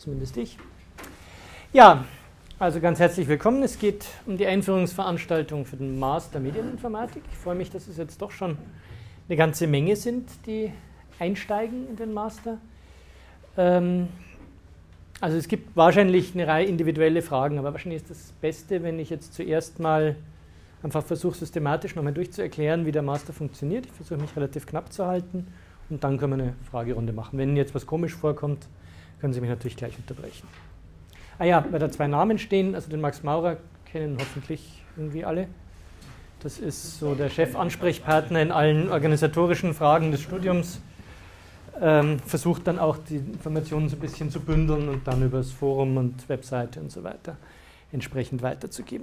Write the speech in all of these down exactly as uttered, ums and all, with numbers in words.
zumindest ich. Ja, also ganz herzlich willkommen. Es geht um die Einführungsveranstaltung für den Master Medieninformatik. Ich freue mich, dass es jetzt doch schon eine ganze Menge sind, die einsteigen in den Master. Ähm, also es gibt wahrscheinlich eine Reihe individuelle Fragen, aber wahrscheinlich ist das Beste, wenn ich jetzt zuerst mal einfach versuche, systematisch nochmal durchzuerklären, wie der Master funktioniert. Ich versuche mich relativ knapp zu halten und dann können wir eine Fragerunde machen. Wenn jetzt was komisch vorkommt, können Sie mich natürlich gleich unterbrechen. Ah ja, weil da zwei Namen stehen, also den Max Maurer kennen hoffentlich irgendwie alle. Das ist so der Chefansprechpartner in allen organisatorischen Fragen des Studiums. Ähm, versucht dann auch die Informationen so ein bisschen zu bündeln und dann über das Forum und Webseite und so weiter entsprechend weiterzugeben.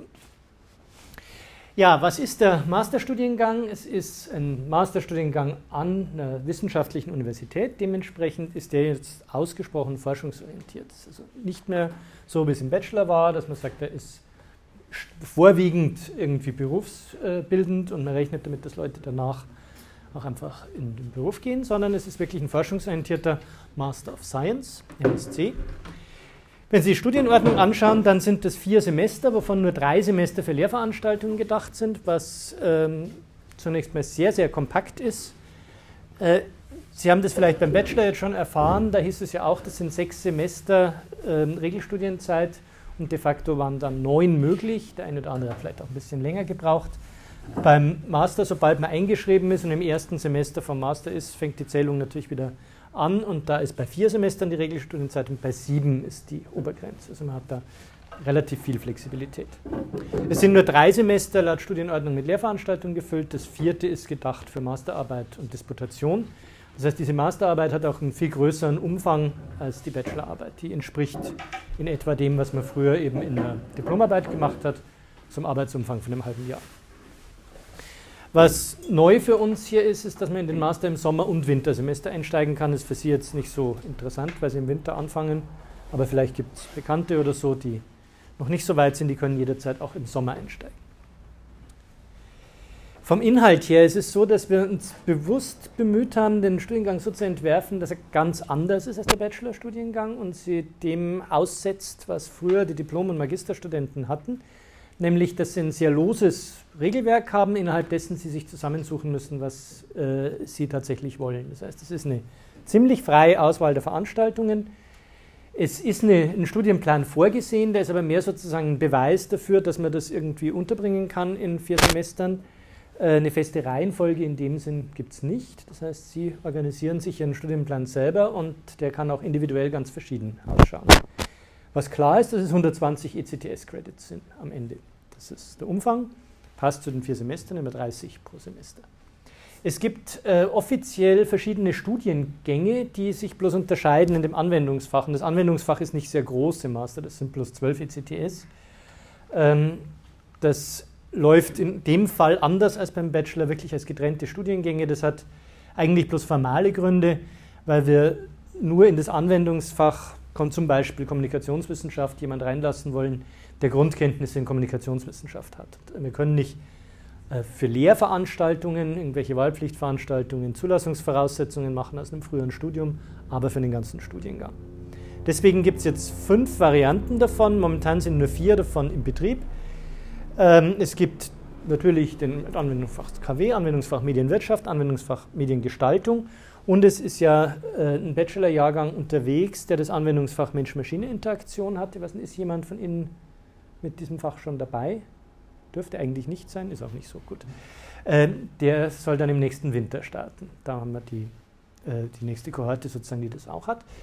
Ja, was ist der Masterstudiengang? Es ist ein Masterstudiengang an einer wissenschaftlichen Universität. Dementsprechend ist der jetzt ausgesprochen forschungsorientiert. Also nicht mehr so, wie es im Bachelor war, dass man sagt, er ist vorwiegend irgendwie berufsbildend und man rechnet damit, dass Leute danach auch einfach in den Beruf gehen, sondern es ist wirklich ein forschungsorientierter Master of Science, M S C. Wenn Sie die Studienordnung anschauen, dann sind das vier Semester, wovon nur drei Semester für Lehrveranstaltungen gedacht sind, was ähm, zunächst mal sehr, sehr kompakt ist. Äh, Sie haben das vielleicht beim Bachelor jetzt schon erfahren, da hieß es ja auch, das sind sechs Semester äh, Regelstudienzeit und de facto waren dann neun möglich. Der eine oder andere hat vielleicht auch ein bisschen länger gebraucht. Beim Master, sobald man eingeschrieben ist und im ersten Semester vom Master ist, fängt die Zählung natürlich wieder an und da ist bei vier Semestern die Regelstudienzeit und bei sieben ist die Obergrenze. Also man hat da relativ viel Flexibilität. Es sind nur drei Semester laut Studienordnung mit Lehrveranstaltungen gefüllt. Das vierte ist gedacht für Masterarbeit und Disputation. Das heißt, diese Masterarbeit hat auch einen viel größeren Umfang als die Bachelorarbeit. Die entspricht in etwa dem, was man früher eben in der Diplomarbeit gemacht hat, zum Arbeitsumfang von einem halben Jahr. Was neu für uns hier ist, ist, dass man in den Master im Sommer- und Wintersemester einsteigen kann. Das ist für Sie jetzt nicht so interessant, weil Sie im Winter anfangen, aber vielleicht gibt es Bekannte oder so, die noch nicht so weit sind, die können jederzeit auch im Sommer einsteigen. Vom Inhalt her ist es so, dass wir uns bewusst bemüht haben, den Studiengang so zu entwerfen, dass er ganz anders ist als der Bachelorstudiengang und sie dem aussetzt, was früher die Diplom- und Magisterstudenten hatten, nämlich, dass sie ein sehr loses Regelwerk haben, innerhalb dessen sie sich zusammensuchen müssen, was äh, sie tatsächlich wollen. Das heißt, es ist eine ziemlich freie Auswahl der Veranstaltungen. Es ist eine, ein Studienplan vorgesehen, der ist aber mehr sozusagen ein Beweis dafür, dass man das irgendwie unterbringen kann in vier Semestern. Äh, eine feste Reihenfolge in dem Sinn gibt es nicht. Das heißt, Sie organisieren sich Ihren Studienplan selber und der kann auch individuell ganz verschieden ausschauen. Was klar ist, dass es hundertzwanzig E C T S-Credits sind am Ende. Das ist der Umfang, passt zu den vier Semestern, immer dreißig pro Semester. Es gibt äh, offiziell verschiedene Studiengänge, die sich bloß unterscheiden in dem Anwendungsfach. Und das Anwendungsfach ist nicht sehr groß im Master, das sind bloß zwölf E C T S. Ähm, das läuft in dem Fall anders als beim Bachelor, wirklich als getrennte Studiengänge. Das hat eigentlich bloß formale Gründe, weil wir nur in das Anwendungsfach zum Beispiel Kommunikationswissenschaft jemand reinlassen wollen, der Grundkenntnisse in Kommunikationswissenschaft hat. Wir können nicht äh, für Lehrveranstaltungen, irgendwelche Wahlpflichtveranstaltungen, Zulassungsvoraussetzungen machen aus einem früheren Studium, aber für den ganzen Studiengang. Deswegen gibt es jetzt fünf Varianten davon, momentan sind nur vier davon im Betrieb. Ähm, es gibt natürlich den Anwendungsfach K W, Anwendungsfach Medienwirtschaft, Anwendungsfach Mediengestaltung. Und es ist ja äh, ein Bachelorjahrgang unterwegs, der das Anwendungsfach Mensch-Maschine-Interaktion hat. Ich weiß nicht, ist jemand von Ihnen mit diesem Fach schon dabei? Dürfte eigentlich nicht sein, ist auch nicht so gut. Äh, der soll dann im nächsten Winter starten. Da haben wir die, äh, die nächste Kohorte sozusagen, die das auch hat.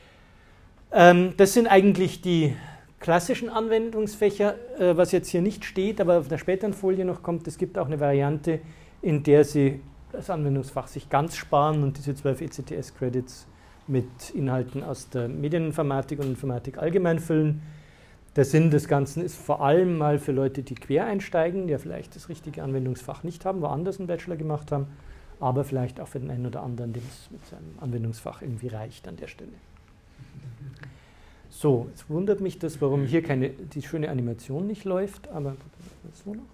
Ähm, das sind eigentlich die klassischen Anwendungsfächer, äh, was jetzt hier nicht steht, aber auf der späteren Folie noch kommt. Es gibt auch eine Variante, in der Sie das Anwendungsfach sich ganz sparen und diese zwölf E C T S-Credits mit Inhalten aus der Medieninformatik und Informatik allgemein füllen. Der Sinn des Ganzen ist vor allem mal für Leute, die quer einsteigen, die ja vielleicht das richtige Anwendungsfach nicht haben, woanders einen Bachelor gemacht haben, aber vielleicht auch für den einen oder anderen, dem es mit seinem Anwendungsfach irgendwie reicht an der Stelle. So, jetzt wundert mich das, warum hier keine, die schöne Animation nicht läuft, aber so noch.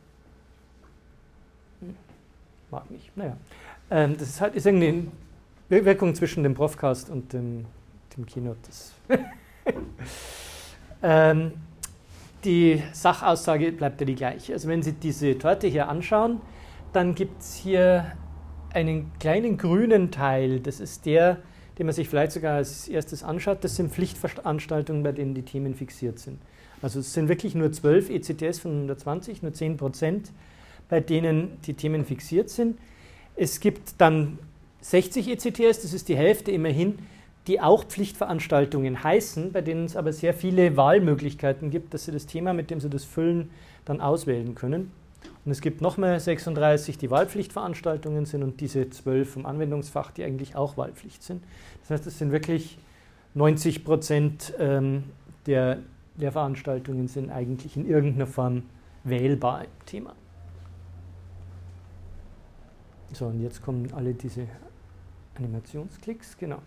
Mag nicht. Naja, ähm, das ist halt ist irgendeine Wirkung zwischen dem Profcast und dem, dem Keynote. Das ähm, die Sachaussage bleibt ja die gleiche. Also wenn Sie diese Torte hier anschauen, dann gibt es hier einen kleinen grünen Teil. Das ist der, den man sich vielleicht sogar als erstes anschaut. Das sind Pflichtveranstaltungen, bei denen die Themen fixiert sind. Also es sind wirklich nur zwölf E C T S von hundertzwanzig, nur zehn Prozent, bei denen die Themen fixiert sind. Es gibt dann sechzig E C T S, das ist die Hälfte immerhin, die auch Pflichtveranstaltungen heißen, bei denen es aber sehr viele Wahlmöglichkeiten gibt, dass Sie das Thema, mit dem Sie das füllen, dann auswählen können. Und es gibt nochmal sechsunddreißig, die Wahlpflichtveranstaltungen sind und diese zwölf vom Anwendungsfach, die eigentlich auch Wahlpflicht sind. Das heißt, es sind wirklich neunzig Prozent ähm, der Lehrveranstaltungen sind eigentlich in irgendeiner Form wählbar im Thema. So, und jetzt kommen alle diese Animationsklicks, genau.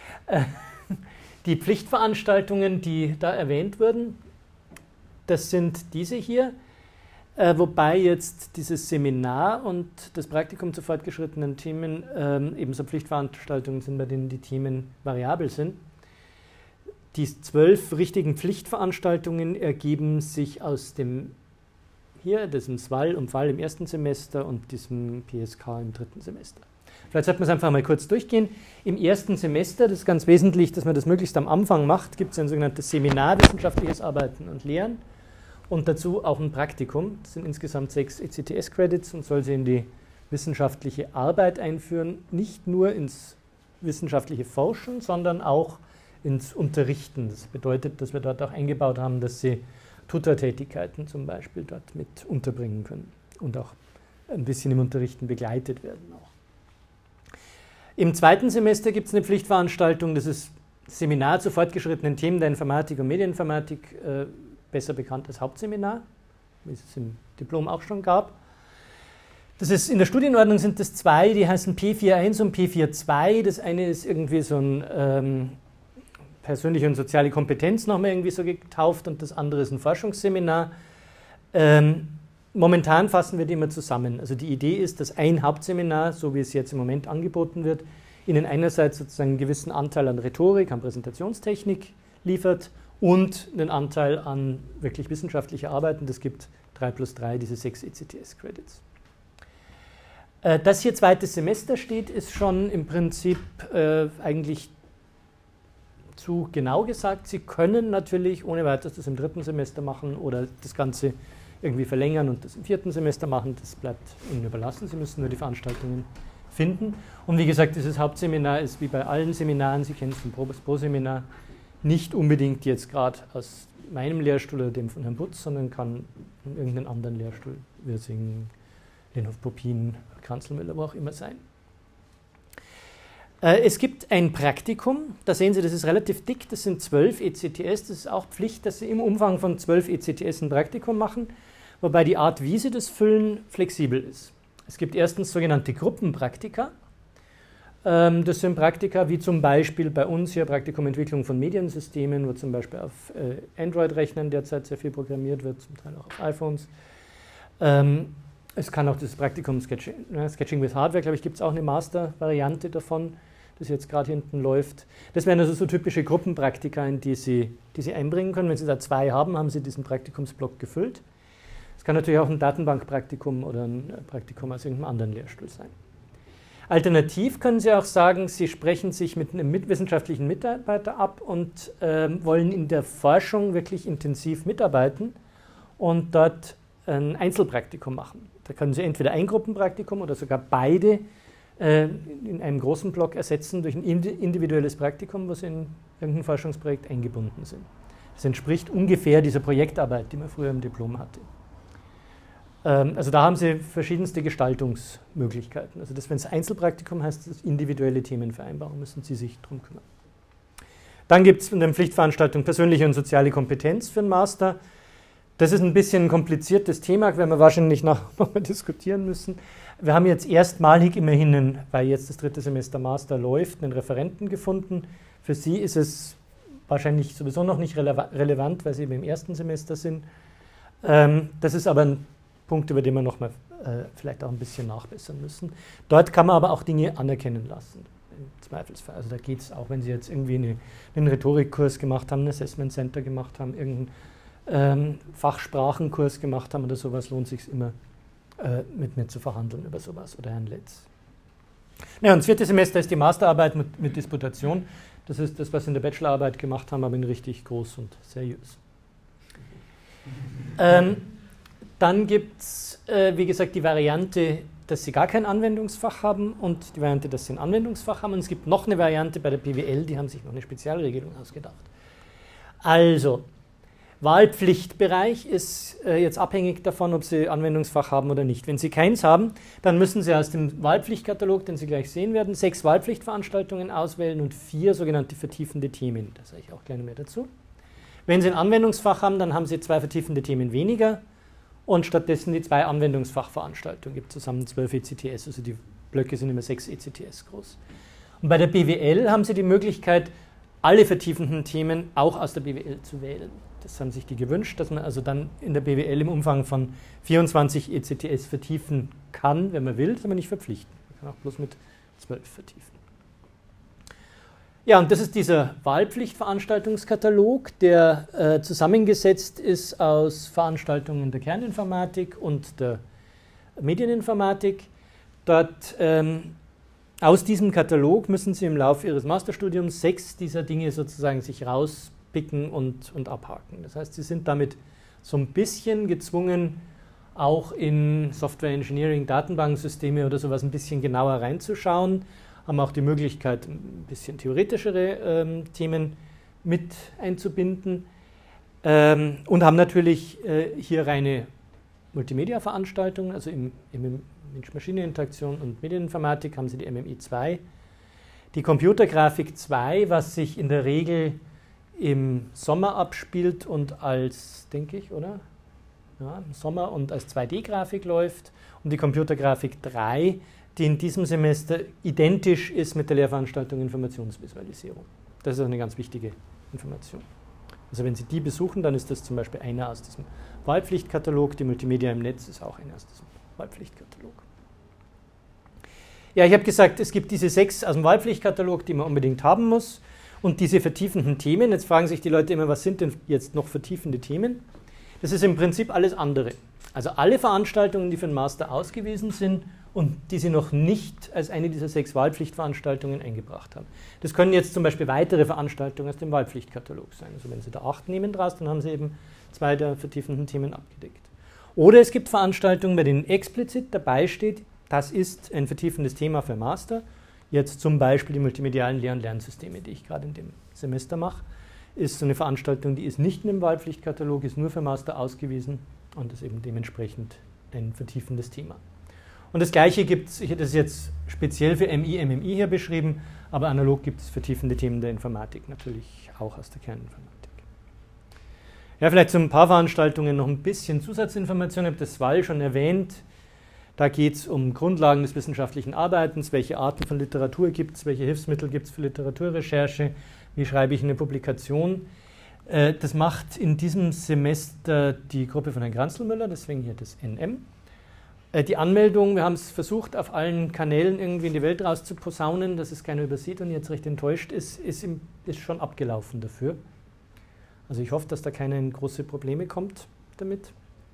Die Pflichtveranstaltungen, die da erwähnt wurden, das sind diese hier, äh, wobei jetzt dieses Seminar und das Praktikum zu fortgeschrittenen Themen ähm, ebenso Pflichtveranstaltungen sind, bei denen die Themen variabel sind. Die zwölf richtigen Pflichtveranstaltungen ergeben sich aus dem hier, diesem S W A L und F A L im ersten Semester und diesem P S K im dritten Semester. Vielleicht sollten wir es einfach mal kurz durchgehen. Im ersten Semester, das ist ganz wesentlich, dass man das möglichst am Anfang macht, gibt es ein sogenanntes Seminar Wissenschaftliches Arbeiten und Lehren und dazu auch ein Praktikum. Das sind insgesamt sechs E C T S-Credits und soll sie in die wissenschaftliche Arbeit einführen, nicht nur ins wissenschaftliche Forschen, sondern auch ins Unterrichten. Das bedeutet, dass wir dort auch eingebaut haben, dass Sie Tutortätigkeiten zum Beispiel dort mit unterbringen können und auch ein bisschen im Unterrichten begleitet werden auch. Im zweiten Semester gibt es eine Pflichtveranstaltung, das ist Seminar zu fortgeschrittenen Themen der Informatik und Medieninformatik, äh, besser bekannt als Hauptseminar, wie es im Diplom auch schon gab. Das ist, in der Studienordnung sind das zwei, die heißen P vier Punkt eins und P vier Punkt zwei. Das eine ist irgendwie so ein ähm, persönliche und soziale Kompetenz nochmal irgendwie so getauft und das andere ist ein Forschungsseminar. Ähm, momentan fassen wir die immer zusammen. Also die Idee ist, dass ein Hauptseminar, so wie es jetzt im Moment angeboten wird, Ihnen einerseits sozusagen einen gewissen Anteil an Rhetorik, an Präsentationstechnik liefert und einen Anteil an wirklich wissenschaftlicher Arbeiten. Das gibt drei plus drei, diese sechs E C T S-Credits. Äh, dass hier zweites Semester steht, ist schon im Prinzip äh, eigentlich zu genau gesagt. Sie können natürlich ohne weiteres das im dritten Semester machen oder das Ganze irgendwie verlängern und das im vierten Semester machen. Das bleibt Ihnen überlassen. Sie müssen nur die Veranstaltungen finden. Und wie gesagt, dieses Hauptseminar ist wie bei allen Seminaren, Sie kennen es vom Pro-Seminar, nicht unbedingt jetzt gerade aus meinem Lehrstuhl oder dem von Herrn Butz, sondern kann in irgendeinem anderen Lehrstuhl, Wirsing, Linhof-Popin, Kranzl-Müller, wo auch immer sein. Es gibt ein Praktikum, da sehen Sie, das ist relativ dick, das sind zwölf E C T S, das ist auch Pflicht, dass Sie im Umfang von zwölf E C T S ein Praktikum machen, wobei die Art, wie Sie das füllen, flexibel ist. Es gibt erstens sogenannte Gruppenpraktika. Das sind Praktika wie zum Beispiel bei uns hier Praktikum Entwicklung von Mediensystemen, wo zum Beispiel auf Android-Rechnern derzeit sehr viel programmiert wird, zum Teil auch auf iPhones. Es kann auch das Praktikum Sketching, Sketching with Hardware, glaube ich, gibt es auch eine Master-Variante davon, das jetzt gerade hinten läuft. Das wären also so typische Gruppenpraktika, in die Sie, die Sie einbringen können. Wenn Sie da zwei haben, haben Sie diesen Praktikumsblock gefüllt. Es kann natürlich auch ein Datenbankpraktikum oder ein Praktikum aus irgendeinem anderen Lehrstuhl sein. Alternativ können Sie auch sagen, Sie sprechen sich mit einem wissenschaftlichen Mitarbeiter ab und äh, wollen in der Forschung wirklich intensiv mitarbeiten und dort ein Einzelpraktikum machen. Da können Sie entweder ein Gruppenpraktikum oder sogar beide äh, in einem großen Block ersetzen durch ein individuelles Praktikum, wo Sie in irgendein Forschungsprojekt eingebunden sind. Das entspricht ungefähr dieser Projektarbeit, die man früher im Diplom hatte. Ähm, also da haben Sie verschiedenste Gestaltungsmöglichkeiten. Also das, wenn es Einzelpraktikum heißt, das ist individuelle Themenvereinbarung, müssen Sie sich darum kümmern. Dann gibt es in der Pflichtveranstaltung persönliche und soziale Kompetenz für einen Master. Das ist ein bisschen ein kompliziertes Thema, werden wir wahrscheinlich noch mal diskutieren müssen. Wir haben jetzt erstmalig immerhin, einen, weil jetzt das dritte Semester Master läuft, einen Referenten gefunden. Für Sie ist es wahrscheinlich sowieso noch nicht rele- relevant, weil Sie eben im ersten Semester sind. Ähm, das ist aber ein Punkt, über den wir noch mal äh, vielleicht auch ein bisschen nachbessern müssen. Dort kann man aber auch Dinge anerkennen lassen. im Zweifelsfall. Also da geht es auch, wenn Sie jetzt irgendwie eine, einen Rhetorikkurs gemacht haben, ein Assessment Center gemacht haben, irgendeinen ähm, Fachsprachenkurs gemacht haben oder sowas, lohnt es sich immer, äh, mit mir zu verhandeln über sowas oder Herrn Letz. Ja, und das vierte Semester ist die Masterarbeit mit, mit Disputation. Das ist das, was wir in der Bachelorarbeit gemacht haben, aber in richtig groß und seriös. Ähm, dann gibt es, äh, wie gesagt, die Variante, dass Sie gar kein Anwendungsfach haben und die Variante, dass Sie ein Anwendungsfach haben. Und es gibt noch eine Variante bei der P W L, die haben sich noch eine Spezialregelung ausgedacht. Also, Wahlpflichtbereich ist äh, jetzt abhängig davon, ob Sie Anwendungsfach haben oder nicht. Wenn Sie keins haben, dann müssen Sie aus dem Wahlpflichtkatalog, den Sie gleich sehen werden, sechs Wahlpflichtveranstaltungen auswählen und vier sogenannte vertiefende Themen. Da sage ich auch gleich noch mehr dazu. Wenn Sie ein Anwendungsfach haben, dann haben Sie zwei vertiefende Themen weniger und stattdessen die zwei Anwendungsfachveranstaltungen. Es gibt zusammen zwölf E C T S, also die Blöcke sind immer sechs E C T S groß. Und bei der B W L haben Sie die Möglichkeit, alle vertiefenden Themen auch aus der B W L zu wählen. Das haben sich die gewünscht, dass man also dann in der B W L im Umfang von vierundzwanzig E C T S vertiefen kann, wenn man will, das aber nicht verpflichten. Man kann auch bloß mit zwölf vertiefen. Ja, und das ist dieser Wahlpflichtveranstaltungskatalog, der äh, zusammengesetzt ist aus Veranstaltungen der Kerninformatik und der Medieninformatik. Dort ähm, aus diesem Katalog müssen Sie im Laufe Ihres Masterstudiums sechs dieser Dinge sozusagen sich rauspicken und, und abhaken. Das heißt, Sie sind damit so ein bisschen gezwungen, auch in Software Engineering, Datenbanksysteme oder sowas ein bisschen genauer reinzuschauen, haben auch die Möglichkeit, ein bisschen theoretischere ähm, Themen mit einzubinden ähm, und haben natürlich äh, hier reine Multimedia-Veranstaltungen, also im, im Mensch-Maschine-Interaktion und Medieninformatik haben Sie die M M I zwei. Die Computergrafik zwei, was sich in der Regel im Sommer abspielt und als, denke ich, oder? Ja, im Sommer und als zwei D-Grafik läuft. Und die Computergrafik drei, die in diesem Semester identisch ist mit der Lehrveranstaltung Informationsvisualisierung. Das ist auch eine ganz wichtige Information. Also wenn Sie die besuchen, dann ist das zum Beispiel einer aus diesem Wahlpflichtkatalog. Die Multimedia im Netz ist auch einer aus diesem Wahlpflichtkatalog. Ja, ich habe gesagt, es gibt diese sechs aus dem Wahlpflichtkatalog, die man unbedingt haben muss. Und diese vertiefenden Themen, jetzt fragen sich die Leute immer, was sind denn jetzt noch vertiefende Themen? Das ist im Prinzip alles andere. Also alle Veranstaltungen, die für den Master ausgewiesen sind und die Sie noch nicht als eine dieser sechs Wahlpflichtveranstaltungen eingebracht haben. Das können jetzt zum Beispiel weitere Veranstaltungen aus dem Wahlpflichtkatalog sein. Also wenn Sie da acht nehmen draus, dann haben Sie eben zwei der vertiefenden Themen abgedeckt. Oder es gibt Veranstaltungen, bei denen explizit dabei steht, das ist ein vertiefendes Thema für Master. Jetzt zum Beispiel die multimedialen Lehr- und Lernsysteme, die ich gerade in dem Semester mache, ist so eine Veranstaltung, die ist nicht in dem Wahlpflichtkatalog, ist nur für Master ausgewiesen und ist eben dementsprechend ein vertiefendes Thema. Und das Gleiche gibt es, ich hätte es jetzt speziell für M I, M M I hier beschrieben, aber analog gibt es vertiefende Themen der Informatik, natürlich auch aus der Kerninformatik. Ja, vielleicht zu ein paar Veranstaltungen noch ein bisschen Zusatzinformation, ich habe das S W A L schon erwähnt. Da geht es um Grundlagen des wissenschaftlichen Arbeitens, welche Arten von Literatur gibt es, welche Hilfsmittel gibt es für Literaturrecherche, wie schreibe ich eine Publikation. Das macht in diesem Semester die Gruppe von Herrn Granzelmüller, deswegen hier das N M. Die Anmeldung, wir haben es versucht, auf allen Kanälen irgendwie in die Welt rauszuposaunen, dass es keiner übersieht und jetzt recht enttäuscht ist, ist, im, ist schon abgelaufen dafür. Also ich hoffe, dass da keine große Probleme kommt damit.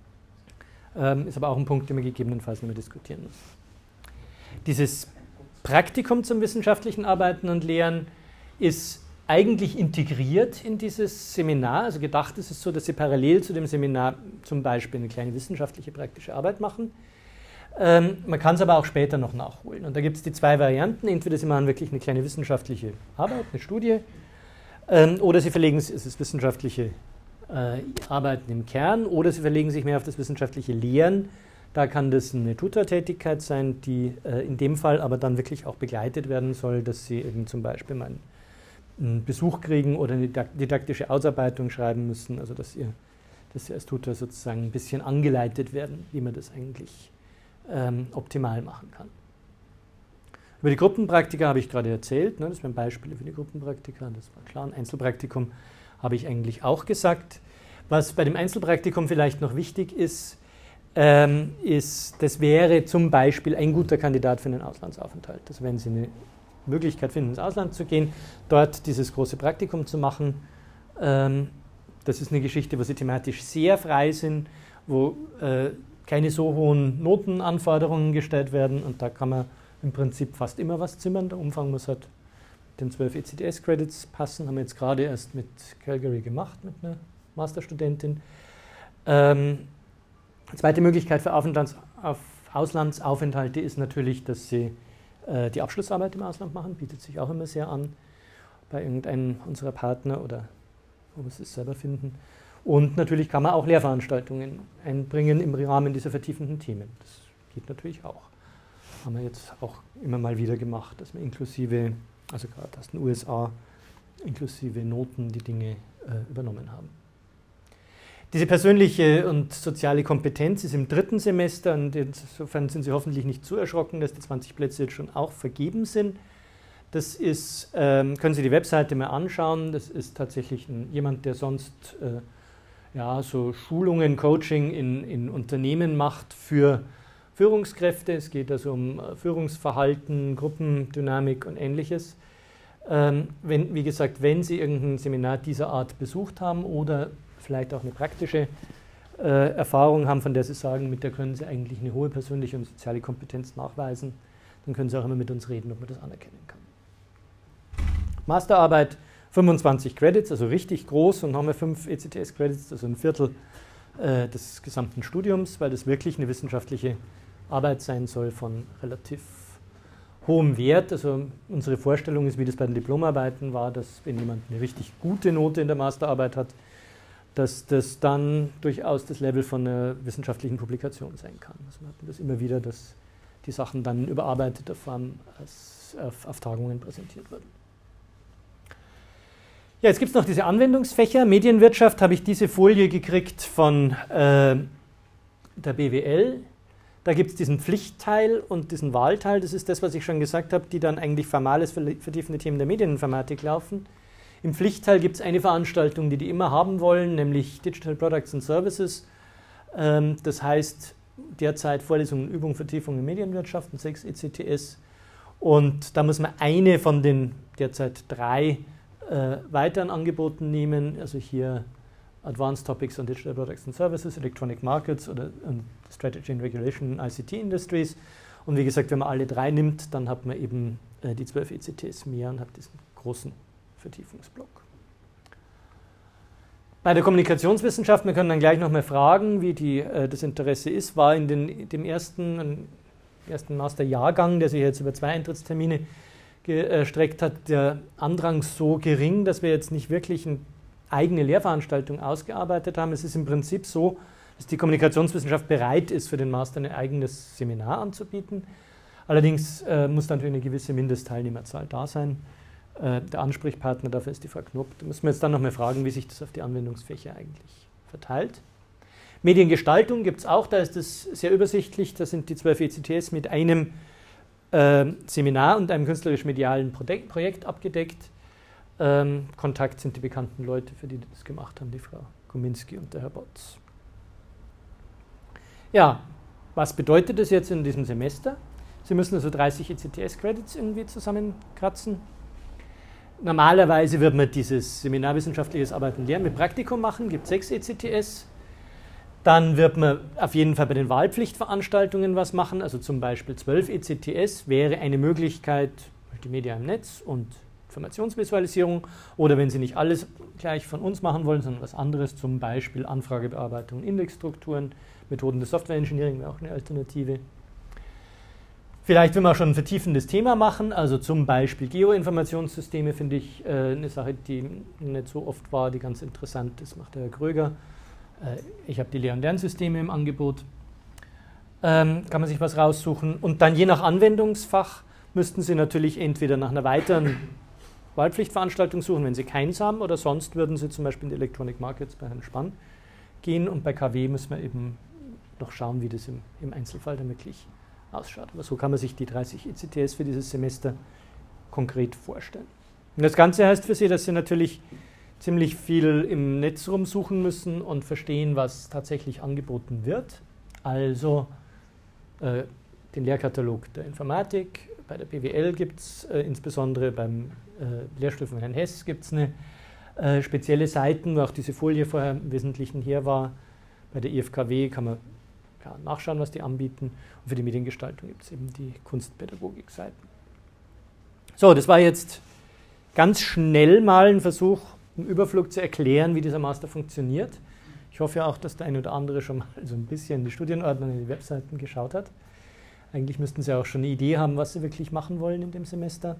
Ähm, ist aber auch ein Punkt, den wir gegebenenfalls noch mal diskutieren müssen. Dieses Praktikum zum wissenschaftlichen Arbeiten und Lehren ist eigentlich integriert in dieses Seminar. Also gedacht ist es so, dass Sie parallel zu dem Seminar zum Beispiel eine kleine wissenschaftliche praktische Arbeit machen. Ähm, man kann es aber auch später noch nachholen. Und da gibt es die zwei Varianten. Entweder Sie machen wirklich eine kleine wissenschaftliche Arbeit, eine Studie, ähm, oder Sie verlegen es, es ist wissenschaftliche äh, Arbeiten im Kern, oder Sie verlegen sich mehr auf das wissenschaftliche Lehren. Da kann das eine Tutortätigkeit sein, die äh, in dem Fall aber dann wirklich auch begleitet werden soll, dass Sie eben zum Beispiel mal einen, einen Besuch kriegen oder eine didaktische Ausarbeitung schreiben müssen, also dass, ihr, dass Sie als Tutor sozusagen ein bisschen angeleitet werden, wie man das eigentlich ähm, optimal machen kann. Über die Gruppenpraktika habe ich gerade erzählt, ne, das waren Beispiele für die Gruppenpraktika, das war klar. Ein Einzelpraktikum habe ich eigentlich auch gesagt. Was bei dem Einzelpraktikum vielleicht noch wichtig ist, ähm, ist, das wäre zum Beispiel ein guter Kandidat für einen Auslandsaufenthalt. Also wenn Sie eine Möglichkeit finden, ins Ausland zu gehen, dort dieses große Praktikum zu machen. Ähm, das ist eine Geschichte, wo sie thematisch sehr frei sind, wo äh, keine so hohen Notenanforderungen gestellt werden und da kann man im Prinzip fast immer was zimmern. Der Umfang muss halt den zwölf E C T S-Credits passen, haben wir jetzt gerade erst mit Calgary gemacht, mit einer Masterstudentin. Ähm, zweite Möglichkeit für Aufenthalts, auf Auslandsaufenthalte ist natürlich, dass sie äh, die Abschlussarbeit im Ausland machen, bietet sich auch immer sehr an bei irgendeinem unserer Partner oder wo wir es selber finden. Und natürlich kann man auch Lehrveranstaltungen einbringen im Rahmen dieser vertiefenden Themen. Das geht natürlich auch. Haben wir jetzt auch immer mal wieder gemacht, dass wir inklusive, also gerade aus den U S A, inklusive Noten die Dinge äh, übernommen haben. Diese persönliche und soziale Kompetenz ist im dritten Semester und insofern sind Sie hoffentlich nicht zu erschrocken, dass die zwanzig Plätze jetzt schon auch vergeben sind. Das ist, ähm, können Sie die Webseite mal anschauen, das ist tatsächlich ein, jemand, der sonst äh, ja, so Schulungen, Coaching in, in Unternehmen macht für Führungskräfte. Es geht also um Führungsverhalten, Gruppendynamik und Ähnliches. Ähm, wenn, wie gesagt, wenn Sie irgendein Seminar dieser Art besucht haben oder vielleicht auch eine praktische äh, Erfahrung haben, von der Sie sagen, mit der können Sie eigentlich eine hohe persönliche und soziale Kompetenz nachweisen, dann können Sie auch immer mit uns reden, ob man das anerkennen kann. Masterarbeit, fünfundzwanzig Credits, also richtig groß und haben wir fünf E C T S-Credits, also ein Viertel äh, des gesamten Studiums, weil das wirklich eine wissenschaftliche Arbeit sein soll von relativ hohem Wert. Also unsere Vorstellung ist, wie das bei den Diplomarbeiten war, dass wenn jemand eine richtig gute Note in der Masterarbeit hat, dass das dann durchaus das Level von einer wissenschaftlichen Publikation sein kann. Also wir hatten das immer wieder, dass die Sachen dann in überarbeiteter Form als, auf, auf Tagungen präsentiert wurden. Ja, jetzt gibt es noch diese Anwendungsfächer. Medienwirtschaft habe ich diese Folie gekriegt von äh, der B W L. Da gibt es diesen Pflichtteil und diesen Wahlteil. Das ist das, was ich schon gesagt habe, die dann eigentlich formales vertiefende Themen der Medieninformatik laufen. Im Pflichtteil gibt es eine Veranstaltung, die die immer haben wollen, nämlich Digital Products and Services. Ähm, das heißt derzeit Vorlesungen, Übung, Vertiefung in Medienwirtschaft und sechs E C T S. Und da muss man eine von den derzeit drei äh, weiteren Angeboten nehmen. Also hier Advanced Topics on Digital Products and Services, Electronic Markets oder um, Strategy and Regulation in I C T Industries. Und wie gesagt, wenn man alle drei nimmt, dann hat man eben äh, die zwölf E C T S mehr und hat diesen großen Vertiefungsblock. Bei der Kommunikationswissenschaft, wir können dann gleich noch mal fragen, wie die, äh, das Interesse ist, war in den, dem ersten, ersten Masterjahrgang, der sich jetzt über zwei Eintrittstermine gestreckt hat, der Andrang so gering, dass wir jetzt nicht wirklich eine eigene Lehrveranstaltung ausgearbeitet haben. Es ist im Prinzip so, dass die Kommunikationswissenschaft bereit ist, für den Master ein eigenes Seminar anzubieten. Allerdings äh, muss natürlich eine gewisse Mindestteilnehmerzahl da sein. Äh, der Ansprechpartner dafür ist die Frau Knopp. Da müssen wir jetzt dann noch mal fragen, wie sich das auf die Anwendungsfächer eigentlich verteilt. Mediengestaltung gibt es auch, da ist es sehr übersichtlich. Da sind die zwölf E C T S mit einem äh, Seminar und einem künstlerisch-medialen Projekt, Projekt abgedeckt. Ähm, Kontakt sind die bekannten Leute, für die, die das gemacht haben, die Frau Kominski und der Herr Botz. Ja, was bedeutet das jetzt in diesem Semester? Sie müssen also dreißig E C T S-Credits irgendwie zusammenkratzen. Normalerweise wird man dieses seminarwissenschaftliches Arbeiten und Lernen mit Praktikum machen, gibt sechs E C T S. Dann wird man auf jeden Fall bei den Wahlpflichtveranstaltungen was machen, also zum Beispiel zwölf E C T S wäre eine Möglichkeit, Multimedia im Netz und Informationsvisualisierung, oder wenn Sie nicht alles gleich von uns machen wollen, sondern was anderes, zum Beispiel Anfragebearbeitung, Indexstrukturen, Methoden des Software Engineering wäre auch eine Alternative. Vielleicht will man schon ein vertiefendes Thema machen, also zum Beispiel Geoinformationssysteme, finde ich äh, eine Sache, die nicht so oft war, die ganz interessant ist, macht der Herr Kröger. Äh, ich habe die Lehr- und Lernsysteme im Angebot. Ähm, kann man sich was raussuchen. Und dann je nach Anwendungsfach müssten Sie natürlich entweder nach einer weiteren Wahlpflichtveranstaltung suchen, wenn Sie keins haben, oder sonst würden Sie zum Beispiel in die Electronic Markets bei Herrn Spann gehen, und bei K W müssen wir eben noch schauen, wie das im, im Einzelfall dann wirklich ausschaut. Aber so kann man sich die dreißig E C T S für dieses Semester konkret vorstellen. Und das Ganze heißt für Sie, dass Sie natürlich ziemlich viel im Netz rumsuchen müssen und verstehen, was tatsächlich angeboten wird. Also äh, den Lehrkatalog der Informatik, bei der B W L gibt es, äh, insbesondere beim äh, Lehrstuhl von Herrn Hess, gibt es eine äh, spezielle Seiten, wo auch diese Folie vorher im Wesentlichen her war. Bei der I F K W kann man ja, nachschauen, was die anbieten. Und für die Mediengestaltung gibt es eben die Kunstpädagogik-Seiten. So, das war jetzt ganz schnell mal ein Versuch, im Überflug zu erklären, wie dieser Master funktioniert. Ich hoffe auch, dass der eine oder andere schon mal so ein bisschen in die Studienordnung, in die Webseiten geschaut hat. Eigentlich müssten Sie auch schon eine Idee haben, was Sie wirklich machen wollen in dem Semester.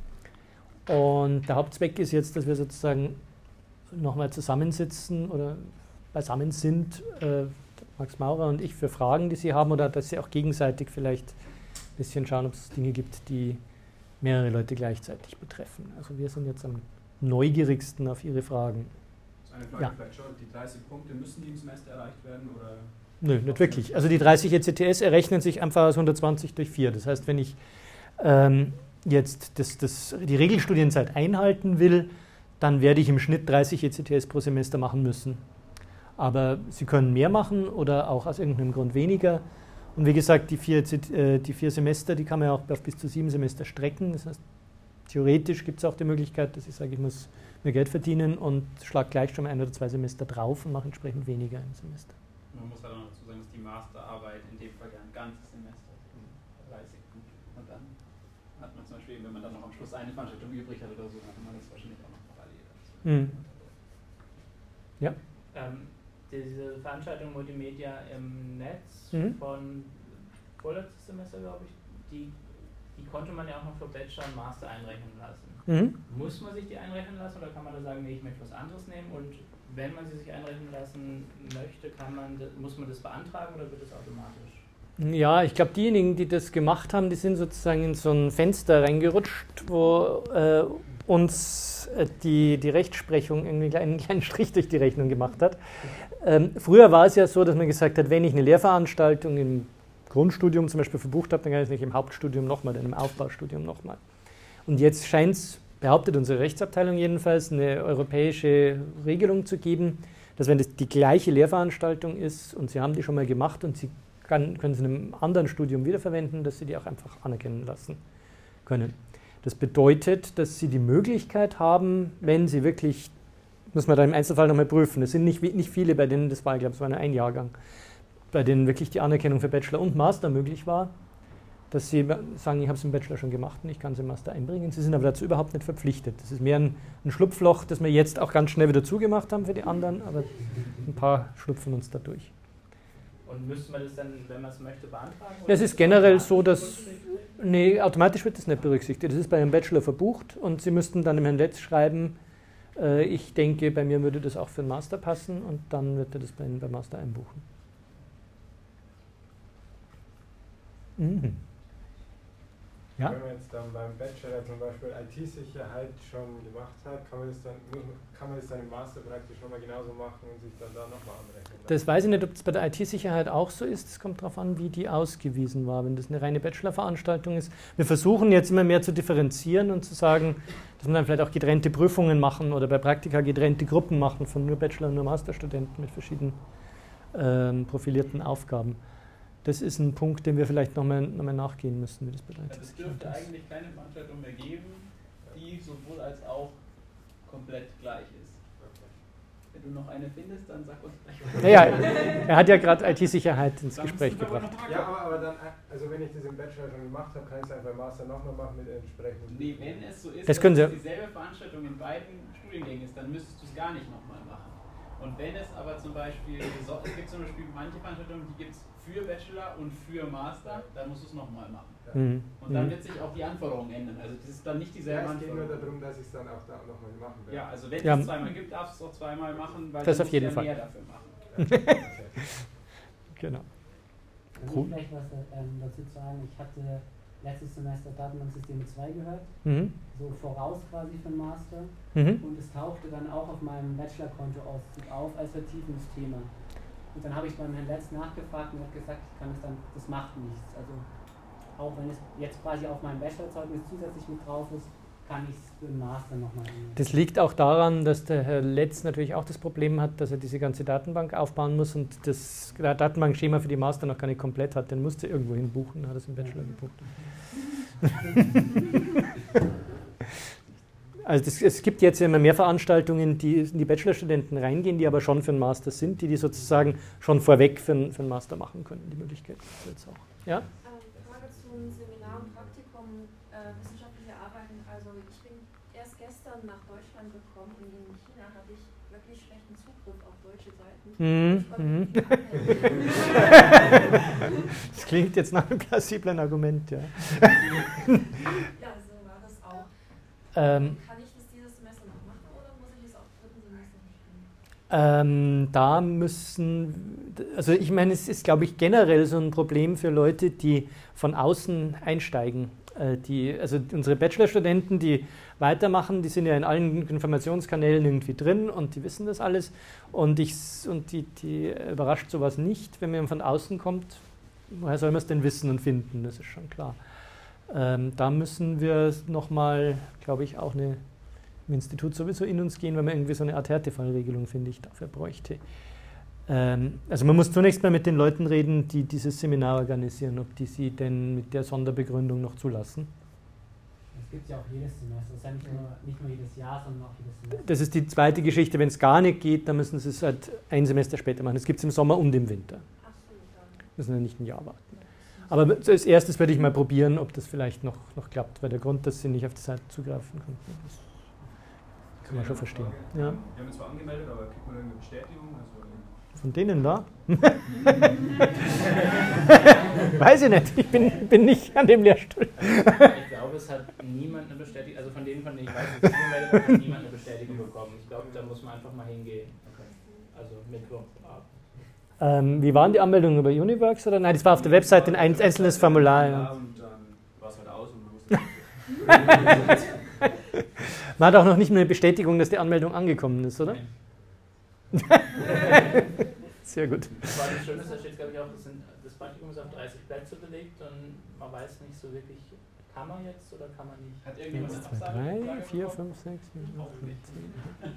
Und der Hauptzweck ist jetzt, dass wir sozusagen nochmal zusammensitzen oder beisammen sind, äh, Max Maurer und ich, für Fragen, die Sie haben, oder dass Sie auch gegenseitig vielleicht ein bisschen schauen, ob es Dinge gibt, die mehrere Leute gleichzeitig betreffen. Also wir sind jetzt am neugierigsten auf Ihre Fragen. Eine Frage Ja. vielleicht schon, die dreißig Punkte, müssen die im Semester erreicht werden? Oder? Nö, nicht wirklich. Also die dreißig E C T S errechnen sich einfach aus hundertzwanzig durch vier. Das heißt, wenn ich ähm, jetzt das, das, die Regelstudienzeit einhalten will, dann werde ich im Schnitt dreißig E C T S pro Semester machen müssen. Aber Sie können mehr machen oder auch aus irgendeinem Grund weniger. Und wie gesagt, die vier, äh, die vier Semester, die kann man ja auch auf bis zu sieben Semester strecken. Das heißt, theoretisch gibt es auch die Möglichkeit, dass ich sage, ich muss mehr Geld verdienen und schlage gleich schon mal ein oder zwei Semester drauf und mache entsprechend weniger im Semester. Man muss halt auch noch dazu sagen, dass die Masterarbeit in dem Fall ja ein ganzes Semester ist, dreißig Punkte. Und dann hat man zum Beispiel, wenn man dann noch am Schluss eine Veranstaltung übrig hat oder so, dann hat man das wahrscheinlich auch noch parallel. Mhm. Ja. Ähm, diese Veranstaltung Multimedia im Netz Mhm. von vorletztes Semester, glaube ich, die, die konnte man ja auch noch für Bachelor und Master einrechnen lassen. Mhm. Muss man sich die einrechnen lassen oder kann man da sagen, nee, ich möchte was anderes nehmen? Und wenn man sie sich einrechnen lassen möchte, kann man, muss man das beantragen oder wird das automatisch? Ja, ich glaube, diejenigen, die das gemacht haben, die sind sozusagen in so ein Fenster reingerutscht, wo äh, uns äh, die, die Rechtsprechung irgendwie einen kleinen Strich durch die Rechnung gemacht hat. Ähm, früher war es ja so, dass man gesagt hat, wenn ich eine Lehrveranstaltung im Grundstudium zum Beispiel verbucht habe, dann kann ich es nicht im Hauptstudium nochmal, dann im Aufbaustudium nochmal. Und jetzt scheint es, behauptet unsere Rechtsabteilung jedenfalls, eine europäische Regelung zu geben, dass wenn das die gleiche Lehrveranstaltung ist und Sie haben die schon mal gemacht und Sie kann, können sie in einem anderen Studium wiederverwenden, dass Sie die auch einfach anerkennen lassen können. Das bedeutet, dass Sie die Möglichkeit haben, wenn Sie wirklich, muss man da im Einzelfall nochmal prüfen, es sind nicht, nicht viele, bei denen das war, ich glaube, es war nur ein Jahrgang, bei denen wirklich die Anerkennung für Bachelor und Master möglich war, dass Sie sagen, ich habe es im Bachelor schon gemacht und ich kann es im Master einbringen. Sie sind aber dazu überhaupt nicht verpflichtet. Das ist mehr ein, ein Schlupfloch, das wir jetzt auch ganz schnell wieder zugemacht haben für die anderen, aber ein paar schlupfen uns da durch. Und müsste man das dann, wenn man es möchte, beantragen? Das ist generell so, dass, nee, automatisch wird das nicht berücksichtigt. Das ist bei einem Bachelor verbucht und Sie müssten dann im Herrn Letz schreiben, äh, ich denke, bei mir würde das auch für den Master passen und dann wird er das bei Ihnen beim Master einbuchen. Mhm. Ja? Wenn man jetzt dann beim Bachelor zum Beispiel I T-Sicherheit schon gemacht hat, kann man das dann, kann man das dann im Master praktisch nochmal genauso machen und sich dann da nochmal anrechnen? Das weiß ich nicht, ob es bei der I T-Sicherheit auch so ist. Es kommt darauf an, wie die ausgewiesen war, wenn das eine reine Bachelor-Veranstaltung ist. Wir versuchen jetzt immer mehr zu differenzieren und zu sagen, dass wir dann vielleicht auch getrennte Prüfungen machen oder bei Praktika getrennte Gruppen machen von nur Bachelor- und nur Masterstudenten mit verschiedenen ähm, profilierten Aufgaben. Das ist ein Punkt, den wir vielleicht nochmal noch mal nachgehen müssen, wie das bedeutet. Also es dürfte eigentlich keine Veranstaltung mehr geben, die sowohl als auch komplett gleich ist. Wenn du noch eine findest, dann sag uns gleich. Naja, er hat ja gerade I T-Sicherheit ins Gespräch gebracht. Ja, aber, aber dann, also wenn ich das im Bachelor schon gemacht habe, kann ich es einfach im Master nochmal machen mit entsprechend. Nee, wenn es so ist, das können dass Sie. es dieselbe Veranstaltung in beiden Studiengängen ist, dann müsstest du es gar nicht nochmal machen. Und wenn es aber zum Beispiel, es gibt zum Beispiel manche Veranstaltungen, die gibt es für Bachelor und für Master, dann musst du es nochmal machen. Mhm. Und dann wird sich auch die Anforderung ändern. Also das ist dann nicht dieselbe Ja, es geht nur Anforderung. darum, dass ich es dann auch da nochmal machen werde. Ja, also wenn Ja. es zweimal gibt, darfst du es auch zweimal machen, weil Das du auf jeden musst Fall. ja mehr dafür machen. Genau. Kann Cool. ich vielleicht was ähm, dazu sagen? Ich hatte letztes Semester Datenbanksysteme zwei gehört, Mhm. so voraus quasi für den Master. Mhm. Und es tauchte dann auch auf meinem Bachelor-Konto auf, auf als vertiefendes Thema. Und dann habe ich beim Herrn Letz nachgefragt und er hat gesagt, ich kann es dann, das macht nichts. Also auch wenn es jetzt quasi auf meinem Bachelorzeugnis zusätzlich mit drauf ist, kann ich es für den Master nochmal ändern. Das liegt auch daran, dass der Herr Letz natürlich auch das Problem hat, dass er diese ganze Datenbank aufbauen muss und das Datenbankschema für die Master noch gar nicht komplett hat. Den musste er irgendwo hin buchen, hat es im Bachelor gebucht. Also das, es gibt jetzt immer mehr Veranstaltungen, die in die Bachelorstudenten reingehen, die aber schon für einen Master sind, die die sozusagen schon vorweg für einen, für einen Master machen können. Die Möglichkeit gibt es jetzt auch. Ja? Ähm, Frage zum Seminar und Praktikum äh, wissenschaftliche Arbeiten. Also ich bin erst gestern nach Deutschland gekommen und in China hatte ich wirklich schlechten Zugriff auf deutsche Seiten. Mhm. Das klingt jetzt nach einem plausiblen Argument, ja. Ja, so war das auch. Ähm, Kann ich das dieses Semester noch machen oder muss ich es auch dritten Semester bestimmen? Ähm, da müssen, also ich meine, es ist, glaube ich, generell so ein Problem für Leute, die von außen einsteigen. Äh, die, also unsere Bachelorstudenten, die weitermachen, die sind ja in allen Informationskanälen irgendwie drin und die wissen das alles. Und, ich, und die, die überrascht sowas nicht, wenn man von außen kommt. Woher soll man es denn wissen und finden? Das ist schon klar. Ähm, da müssen wir nochmal, glaube ich, auch eine, im Institut sowieso in uns gehen, wenn man irgendwie so eine Art Härtefallregelung, finde ich, dafür bräuchte. Ähm, also man muss zunächst mal mit den Leuten reden, die dieses Seminar organisieren, ob die sie denn mit der Sonderbegründung noch zulassen. Das gibt es ja auch jedes Semester. Das ist ja nicht nur, nicht nur jedes Jahr, sondern auch jedes Semester. Das ist die zweite Geschichte. Wenn es gar nicht geht, dann müssen sie es halt ein Semester später machen. Das gibt es im Sommer und im Winter. Ach so, dann. Müssen wir nicht ein Jahr warten. Aber als erstes werde ich mal probieren, ob das vielleicht noch, noch klappt, weil der Grund, dass sie nicht auf die Seite zugreifen konnten, das kann man schon verstehen. Ja. Wir haben uns zwar angemeldet, aber kriegt man irgendeine Bestätigung? Also Von denen da? Weiß ich nicht, ich bin, bin nicht an dem Lehrstuhl. Ich glaube, es hat niemand eine Bestätigung, also von denen, von denen ich weiß, dass es angemeldet hat, hat niemand eine Bestätigung bekommen. Ich glaube, da muss man einfach mal hingehen. Also Mittwochabend. Ähm, wie waren die Anmeldungen über Uniworks oder nein? Das war auf der Website ein einzelnes Formular. ja, Ja. und dann war es halt aus und man wusste nicht. Man hat auch noch nicht mehr eine Bestätigung, dass die Anmeldung angekommen ist, oder? Sehr gut. Das war das Schöne, da steht, glaube ich, auch, das, sind, das Praktikum ist auf dreißig Plätze belegt und man weiß nicht so wirklich, kann man jetzt oder kann man nicht. Hat irgendjemand eine eins, Absage? zwei, drei, Absage vier, bekommen? fünf, sechs, sieben, acht, neun, zehn.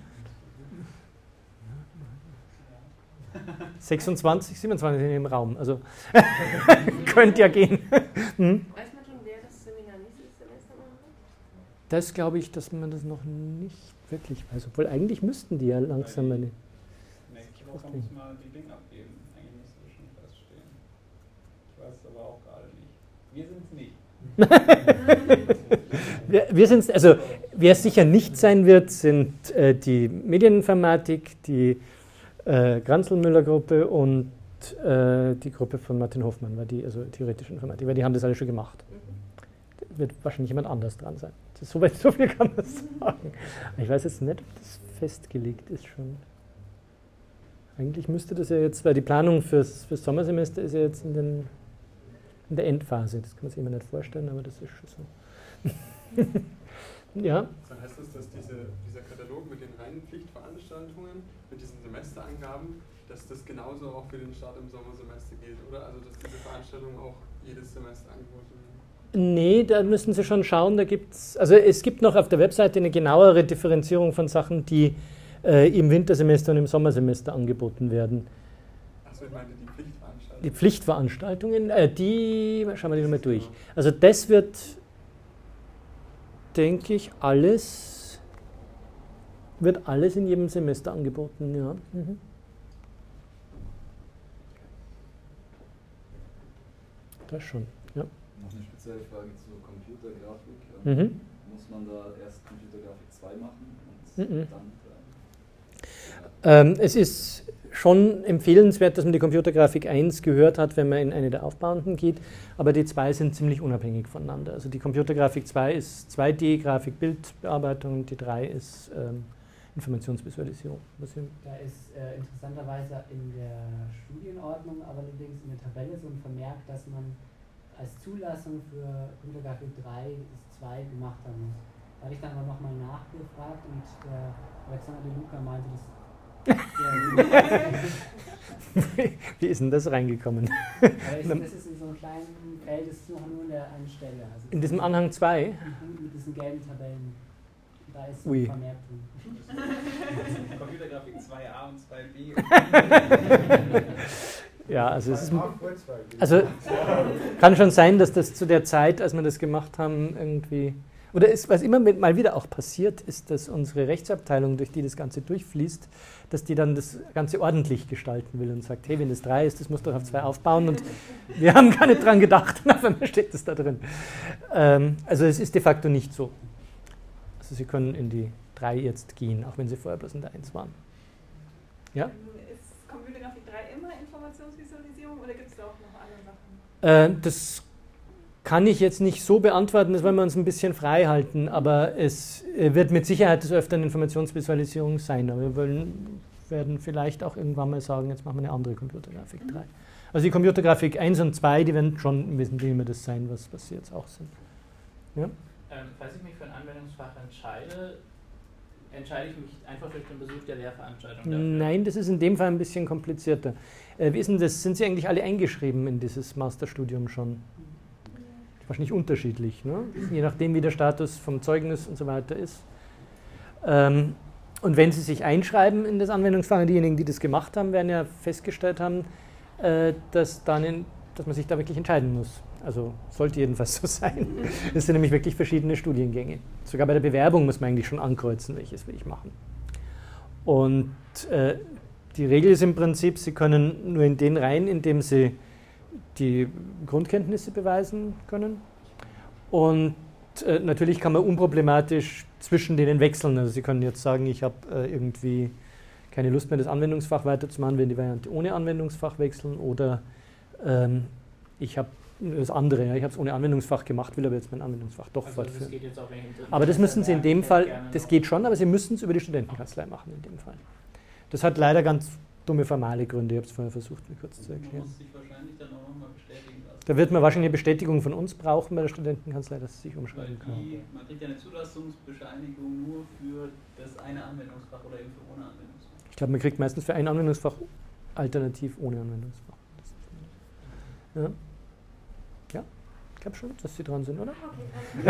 sechsundzwanzig, siebenundzwanzig sind im Raum, also könnte ja gehen. Hm? Weiß man schon, wer das Seminar nächstes Semester machen wird? Das glaube ich, dass man das noch nicht wirklich weiß, obwohl eigentlich müssten die ja langsam eine. Nächste Woche muss man die Dinge abgeben. Eigentlich müsste das schon feststehen. Ich weiß es aber auch gerade nicht. Wir sind es nicht. wir wir sind, also wer es sicher nicht sein wird, sind äh, die Medieninformatik, die äh, Granzl-Müller-Gruppe und äh, die Gruppe von Martin Hoffmann, weil die, also theoretische Informatik, weil die haben das alle schon gemacht. Wird wahrscheinlich jemand anders dran sein. Das ist so, weit, so viel kann man sagen. Ich weiß jetzt nicht, ob das festgelegt ist schon. Eigentlich müsste das ja jetzt, weil die Planung fürs, fürs Sommersemester ist ja jetzt in, den, in der Endphase. Das kann man sich immer nicht vorstellen, aber das ist schon so. Ja. Dann heißt das, dass diese, dieser Katalog mit den reinen Pflichtveranstaltungen, mit diesen Semesterangaben, dass das genauso auch für den Start im Sommersemester gilt, oder? Also dass diese Veranstaltungen auch jedes Semester angeboten werden. Nee, da müssen Sie schon schauen, da gibt's, also es gibt noch auf der Webseite eine genauere Differenzierung von Sachen, die äh, im Wintersemester und im Sommersemester angeboten werden. Achso, ich meinte die Pflichtveranstaltungen. Die Pflichtveranstaltungen, äh, die, schauen wir die nochmal durch. Also das wird, denke ich, alles, wird alles in jedem Semester angeboten, ja. Mhm. Das schon, ja. Noch eine spezielle Frage zur Computergrafik. Mhm. Muss man da erst Computergrafik zwei machen und Mhm. dann drei? Ähm, es ist schon empfehlenswert, dass man die Computergrafik eins gehört hat, wenn man in eine der Aufbauenden geht, aber die zwei sind ziemlich unabhängig voneinander. Also die Computergrafik zwei ist zwei D, Grafik, Bildbearbeitung, und die drei ist ähm, Informationsvisualisierung. Was Sie- Da ist äh, interessanterweise in der Studienordnung, aber allerdings in der Tabelle so ein Vermerk, dass man als Zulassung für Computergrafik drei bis zwei gemacht haben muss. Da habe ich dann aber nochmal nachgefragt und der Alexander De Luca meinte, das Wie ist denn das reingekommen? Aber ich, das ist in so einem kleinen Feld, das ist noch nur an der einen Stelle. Also In diesem Anhang zwei? mit diesen gelben Tabellen. Da ist so Ui. ein Vermerk drin. Computergrafik zwei a und zwei b. Ja, also es ist, Auch kurzweilig. also kann schon sein, dass das zu der Zeit, als wir das gemacht haben, irgendwie, oder ist, was immer mit, mal wieder auch passiert, ist, dass unsere Rechtsabteilung, durch die das Ganze durchfließt, dass die dann das Ganze ordentlich gestalten will und sagt, hey, wenn das drei ist, das muss doch auf zwei aufbauen und wir haben gar nicht dran gedacht und auf einmal steht das da drin. Ähm, also es ist de facto nicht so. Also Sie können in die drei jetzt gehen, auch wenn Sie vorher bloß in der eins waren. Ja? Ist Computergrafik drei immer Informationsvisualisierung oder gibt es da auch noch andere Sachen? Äh, das kann ich jetzt nicht so beantworten, das wollen wir uns ein bisschen frei halten, aber es wird mit Sicherheit des Öfteren Informationsvisualisierung sein. Aber wir wollen, werden vielleicht auch irgendwann mal sagen, jetzt machen wir eine andere Computergrafik drei. Also die Computergrafik eins und zwei, die werden schon im Wesentlichen immer das sein, was, was sie jetzt auch sind. Ja? Ähm, falls ich mich für ein Anwendungsfach entscheide, entscheide ich mich einfach durch den Besuch der Lehrveranstaltung dafür? Nein, das ist in dem Fall ein bisschen komplizierter. Äh, wie ist denn das? Sind Sie eigentlich alle eingeschrieben in dieses Masterstudium schon? Wahrscheinlich unterschiedlich, ne? Je nachdem, wie der Status vom Zeugnis und so weiter ist. Ähm, und wenn Sie sich einschreiben in das Anwendungsfach, diejenigen, die das gemacht haben, werden ja festgestellt haben, äh, dass, dann in, dass man sich da wirklich entscheiden muss. Also sollte jedenfalls so sein. Es sind nämlich wirklich verschiedene Studiengänge. Sogar bei der Bewerbung muss man eigentlich schon ankreuzen, welches will ich machen. Und äh, die Regel ist im Prinzip, Sie können nur in den rein, indem Sie die Grundkenntnisse beweisen können. Und äh, natürlich kann man unproblematisch zwischen denen wechseln. Also Sie können jetzt sagen, ich habe äh, irgendwie keine Lust mehr, das Anwendungsfach weiterzumachen, wenn die Variante ohne Anwendungsfach wechseln. Oder ähm, ich habe das andere, ja, ich habe es ohne Anwendungsfach gemacht, will aber jetzt mein Anwendungsfach doch also fortführen. Das geht jetzt auch, wenn ich aber das müssen Sie in dem Fall, das noch. geht schon, aber Sie müssen es über die Studentenkanzlei machen in dem Fall. Das hat leider ganz dumme formale Gründe, ich habe es vorher versucht, mir kurz zu erklären. Man muss sich wahrscheinlich dann auch nochmal bestätigen lassen. Da wird man wahrscheinlich eine Bestätigung von uns brauchen bei der Studentenkanzlei, dass sie sich umschreiben Weil kann. die, man kriegt ja eine Zulassungsbescheinigung nur für das eine Anwendungsfach oder eben für ohne Anwendungsfach. Ich glaube, man kriegt meistens für ein Anwendungsfach alternativ ohne Anwendungsfach. Ja, ja, ich glaube schon, dass Sie dran sind, oder? Okay,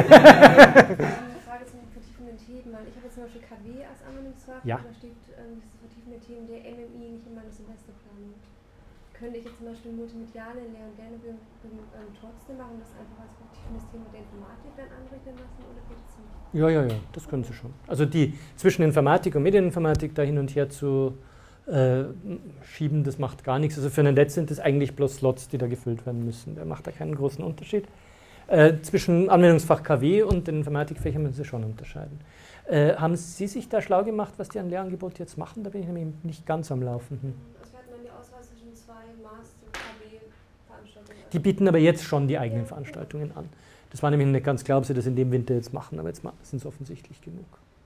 eine Frage zu den vertiefenden Themen, weil ich habe jetzt zum Beispiel K W als Anwendungsfach, Ja. und da steht ähm, dieses vertiefende Themen der M M I nicht in meiner Semesterplanung. Könnte ich jetzt zum Beispiel multimediale Lehr- und Lernübungen ähm, trotzdem machen und das einfach als vertiefendes Thema der Informatik dann anrechnen lassen oder geht es nicht? Ja, ja, ja, das können Sie schon. Also die zwischen Informatik und Medieninformatik da hin und her zu äh, schieben, das macht gar nichts. Also für einen Netz sind das eigentlich bloß Slots, die da gefüllt werden müssen. Der macht da keinen großen Unterschied. Äh, zwischen Anwendungsfach K W und den Informatikfächern müssen Sie schon unterscheiden. Äh, haben Sie sich da schlau gemacht, was die an Lehrangebot jetzt machen? Da bin ich nämlich nicht ganz am Laufenden. Also wir hatten dann die Auswahl zwischen zwei Master-K W-Veranstaltungen. Die bieten aber jetzt schon die eigenen Veranstaltungen an. Das war nämlich nicht ganz klar, ob sie das in dem Winter jetzt machen, aber jetzt sind es offensichtlich genug.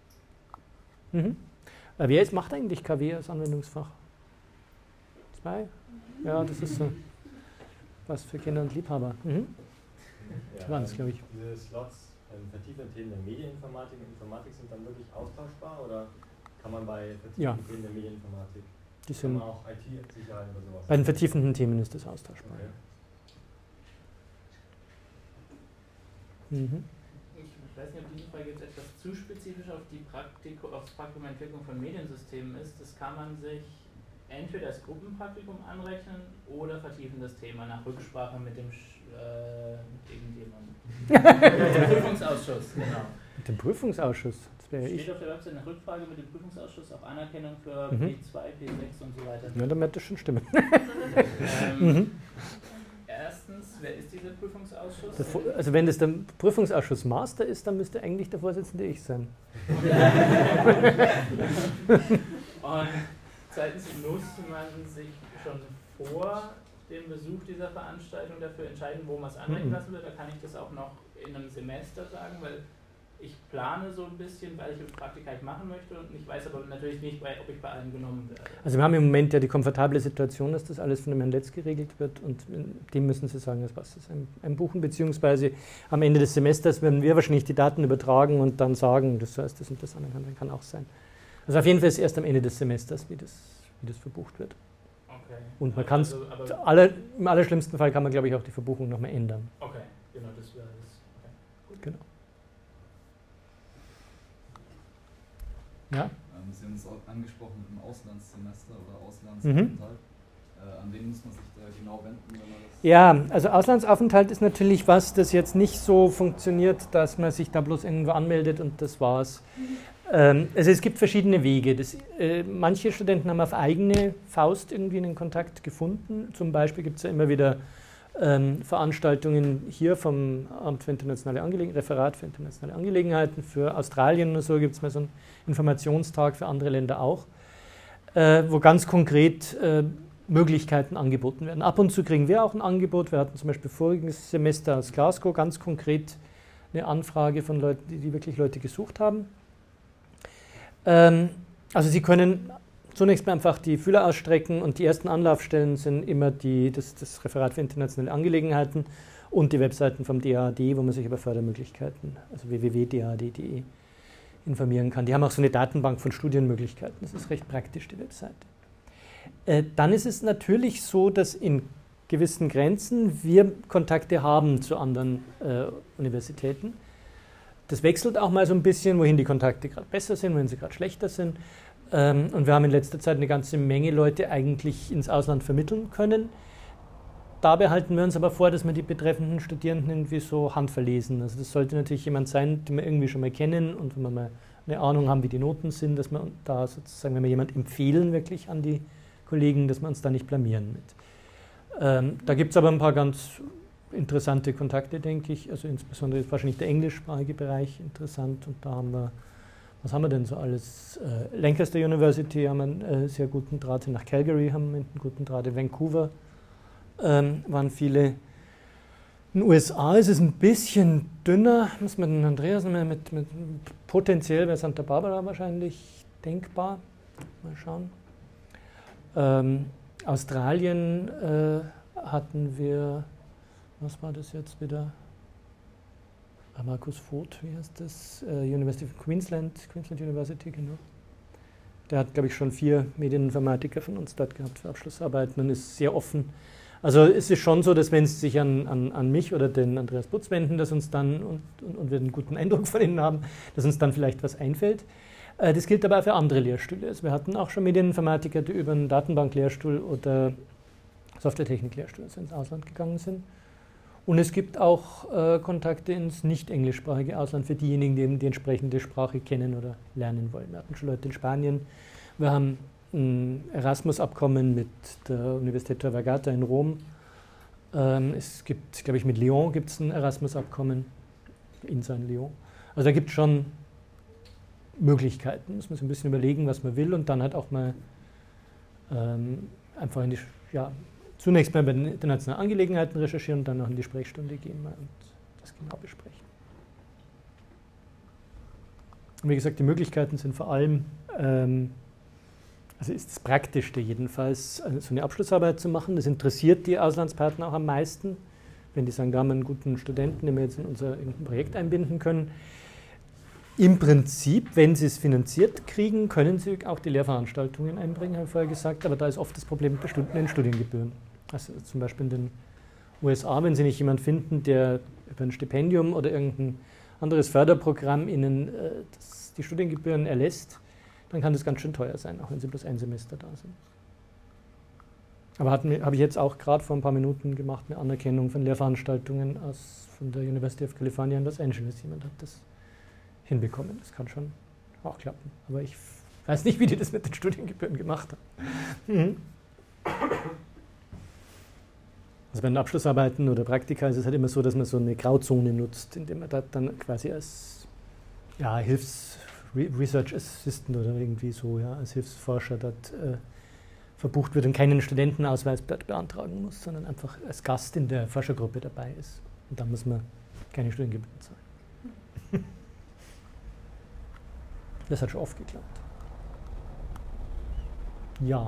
Mhm. Äh, wer jetzt macht eigentlich K W als Anwendungsfach? Zwei? Ja, das ist so was für Kinder und Liebhaber. Mhm. Das waren es, glaube ich. Diese Slots, ähm, vertiefende Themen der Medieninformatik und Informatik sind dann wirklich austauschbar oder kann man bei vertiefenden Ja. Themen der Medieninformatik, Die kann sind, man auch I T-Sicherheit oder sowas? bei den vertiefenden Themen ist das austauschbar. Okay. Mhm. Ich weiß nicht, ob diese Frage jetzt etwas zu spezifisch auf die Praktiko, aufs Praktikum Entwicklung von Mediensystemen ist. Das kann man sich entweder als Gruppenpraktikum anrechnen oder vertiefen das Thema nach Rücksprache mit dem Sch- äh, mit irgendjemandem. Mit dem Prüfungsausschuss, genau. Mit dem Prüfungsausschuss, das wäre Steht ich. auf der Website eine Rückfrage mit dem Prüfungsausschuss auf Anerkennung für Mhm. P zwei, P sechs und so weiter. Ja, dann wird das schon stimmen. Ähm, Mhm. Erstens, wer ist dieser Prüfungsausschuss? Der Vo- Also wenn das der Prüfungsausschuss Master ist, dann müsste eigentlich der Vorsitzende ich sein. Und zweitens muss man sich schon vor dem Besuch dieser Veranstaltung dafür entscheiden, wo man es anrechnen Mhm. lassen wird. Da kann ich das auch noch in einem Semester sagen, weil ich plane so ein bisschen, weil ich Praktika halt machen möchte und ich weiß aber natürlich nicht, ob ich bei allen genommen werde. Also wir haben im Moment ja die komfortable Situation, dass das alles von dem Herrn Letz geregelt wird und dem müssen Sie sagen, das passt, das ein, einbuchen, beziehungsweise am Ende des Semesters werden wir wahrscheinlich die Daten übertragen und dann sagen, das heißt, das und das anerkannt, kann auch sein. Also auf jeden Fall ist erst am Ende des Semesters, wie das, wie das verbucht wird. Okay. Und man kann es, Also, aber- aller, im allerschlimmsten Fall kann man, glaube ich, auch die Verbuchung nochmal ändern. Okay, genau, das wäre das. Okay. Gut. Genau. Ja? Ähm, Sie haben es auch angesprochen mit dem Auslandssemester oder Auslandsaufenthalt. Mhm. Äh, an wen muss man sich da genau wenden, wenn man das... Ja, also Auslandsaufenthalt ist natürlich was, das jetzt nicht so funktioniert, dass man sich da bloß irgendwo anmeldet und das war's. Ähm, also es gibt verschiedene Wege. Das, äh, manche Studenten haben auf eigene Faust irgendwie einen Kontakt gefunden. Zum Beispiel gibt es ja immer wieder ähm, Veranstaltungen hier vom Amt für internationale Angelegenheiten, Referat für internationale Angelegenheiten. Für Australien oder so gibt es mal so einen Informationstag, für andere Länder auch, äh, wo ganz konkret äh, Möglichkeiten angeboten werden. Ab und zu kriegen wir auch ein Angebot. Wir hatten zum Beispiel voriges Semester aus Glasgow ganz konkret eine Anfrage von Leuten, die, die wirklich Leute gesucht haben. Ähm, also Sie können zunächst mal einfach die Fühler ausstrecken und die ersten Anlaufstellen sind immer die, das, das Referat für internationale Angelegenheiten und die Webseiten vom D A A D, wo man sich über Fördermöglichkeiten, also w w w punkt d a a d punkt d e, informieren kann. Die haben auch so eine Datenbank von Studienmöglichkeiten. Das ist recht praktisch, die Webseite. Äh, dann ist es natürlich so, dass in gewissen Grenzen wir Kontakte haben zu anderen äh, Universitäten. Das wechselt auch mal so ein bisschen, wohin die Kontakte gerade besser sind, wohin sie gerade schlechter sind. Ähm, und wir haben in letzter Zeit eine ganze Menge Leute eigentlich ins Ausland vermitteln können. Dabei halten wir uns aber vor, dass wir die betreffenden Studierenden irgendwie so handverlesen. Also das sollte natürlich jemand sein, den wir irgendwie schon mal kennen und wenn wir mal eine Ahnung haben, wie die Noten sind, dass wir da sozusagen, wenn wir jemand empfehlen wirklich an die Kollegen, dass wir uns da nicht blamieren mit. Ähm, da gibt es aber ein paar ganz interessante Kontakte, denke ich. Also insbesondere ist wahrscheinlich der englischsprachige Bereich interessant. Und da haben wir, was haben wir denn so alles? Äh, Lancaster University haben einen äh, sehr guten Draht, nach Calgary haben wir einen guten Draht, in Vancouver ähm, waren viele. In den U S A ist es ein bisschen dünner, muss man den Andreas mit, mit, mit potenziell bei Santa Barbara wahrscheinlich denkbar. Mal schauen. Ähm, Australien äh, hatten wir, was war das jetzt wieder? Markus Voth, wie heißt das? Uh, University of Queensland, Queensland University, genau. Der hat, glaube ich, schon vier Medieninformatiker von uns dort gehabt für Abschlussarbeiten und ist sehr offen. Also es ist schon so, dass wenn Sie sich an, an, an mich oder den Andreas Butz wenden, dass uns dann, und, und, und wir einen guten Eindruck von Ihnen haben, dass uns dann vielleicht was einfällt. Uh, das gilt aber auch für andere Lehrstühle. Also wir hatten auch schon Medieninformatiker, die über einen Datenbanklehrstuhl oder Softwaretechniklehrstuhl ins Ausland gegangen sind. Und es gibt auch äh, Kontakte ins nicht englischsprachige Ausland für diejenigen, die die entsprechende Sprache kennen oder lernen wollen. Wir hatten schon Leute in Spanien. Wir haben ein Erasmus-Abkommen mit der Universität Tor Vergata in Rom. Ähm, es gibt, glaube ich, mit Lyon gibt es ein Erasmus-Abkommen, in San Lyon. Also da gibt es schon Möglichkeiten. Muss man sich ein bisschen überlegen, was man will und dann halt auch mal ähm, einfach in die, ja, zunächst mal bei den internationalen Angelegenheiten recherchieren und dann noch in die Sprechstunde gehen und das genau besprechen. Und wie gesagt, die Möglichkeiten sind vor allem, ähm, also ist das Praktischste jedenfalls, also so eine Abschlussarbeit zu machen. Das interessiert die Auslandspartner auch am meisten, wenn die sagen, da haben wir einen guten Studenten, den wir jetzt in unser irgendein Projekt einbinden können. Im Prinzip, wenn Sie es finanziert kriegen, können Sie auch die Lehrveranstaltungen einbringen, habe ich vorher gesagt, aber da ist oft das Problem mit den Studiengebühren. Also zum Beispiel in den U S A, wenn Sie nicht jemanden finden, der über ein Stipendium oder irgendein anderes Förderprogramm Ihnen äh, das, die Studiengebühren erlässt, dann kann das ganz schön teuer sein, auch wenn Sie bloß ein Semester da sind. Aber habe ich jetzt auch gerade vor ein paar Minuten gemacht, eine Anerkennung von Lehrveranstaltungen aus, von der University of California in Los Angeles. Jemand hat das hinbekommen. Das kann schon auch klappen. Aber ich weiß nicht, wie die das mit den Studiengebühren gemacht haben. Mhm. Also bei den Abschlussarbeiten oder Praktika ist es halt immer so, dass man so eine Grauzone nutzt, indem man da dann quasi als ja, Hilfs- Research Assistant oder irgendwie so, ja, als Hilfsforscher dort äh, verbucht wird und keinen Studentenausweis dort beantragen muss, sondern einfach als Gast in der Forschergruppe dabei ist. Und dann muss man keine Studiengebühren zahlen. Das hat schon oft geklappt. Ja.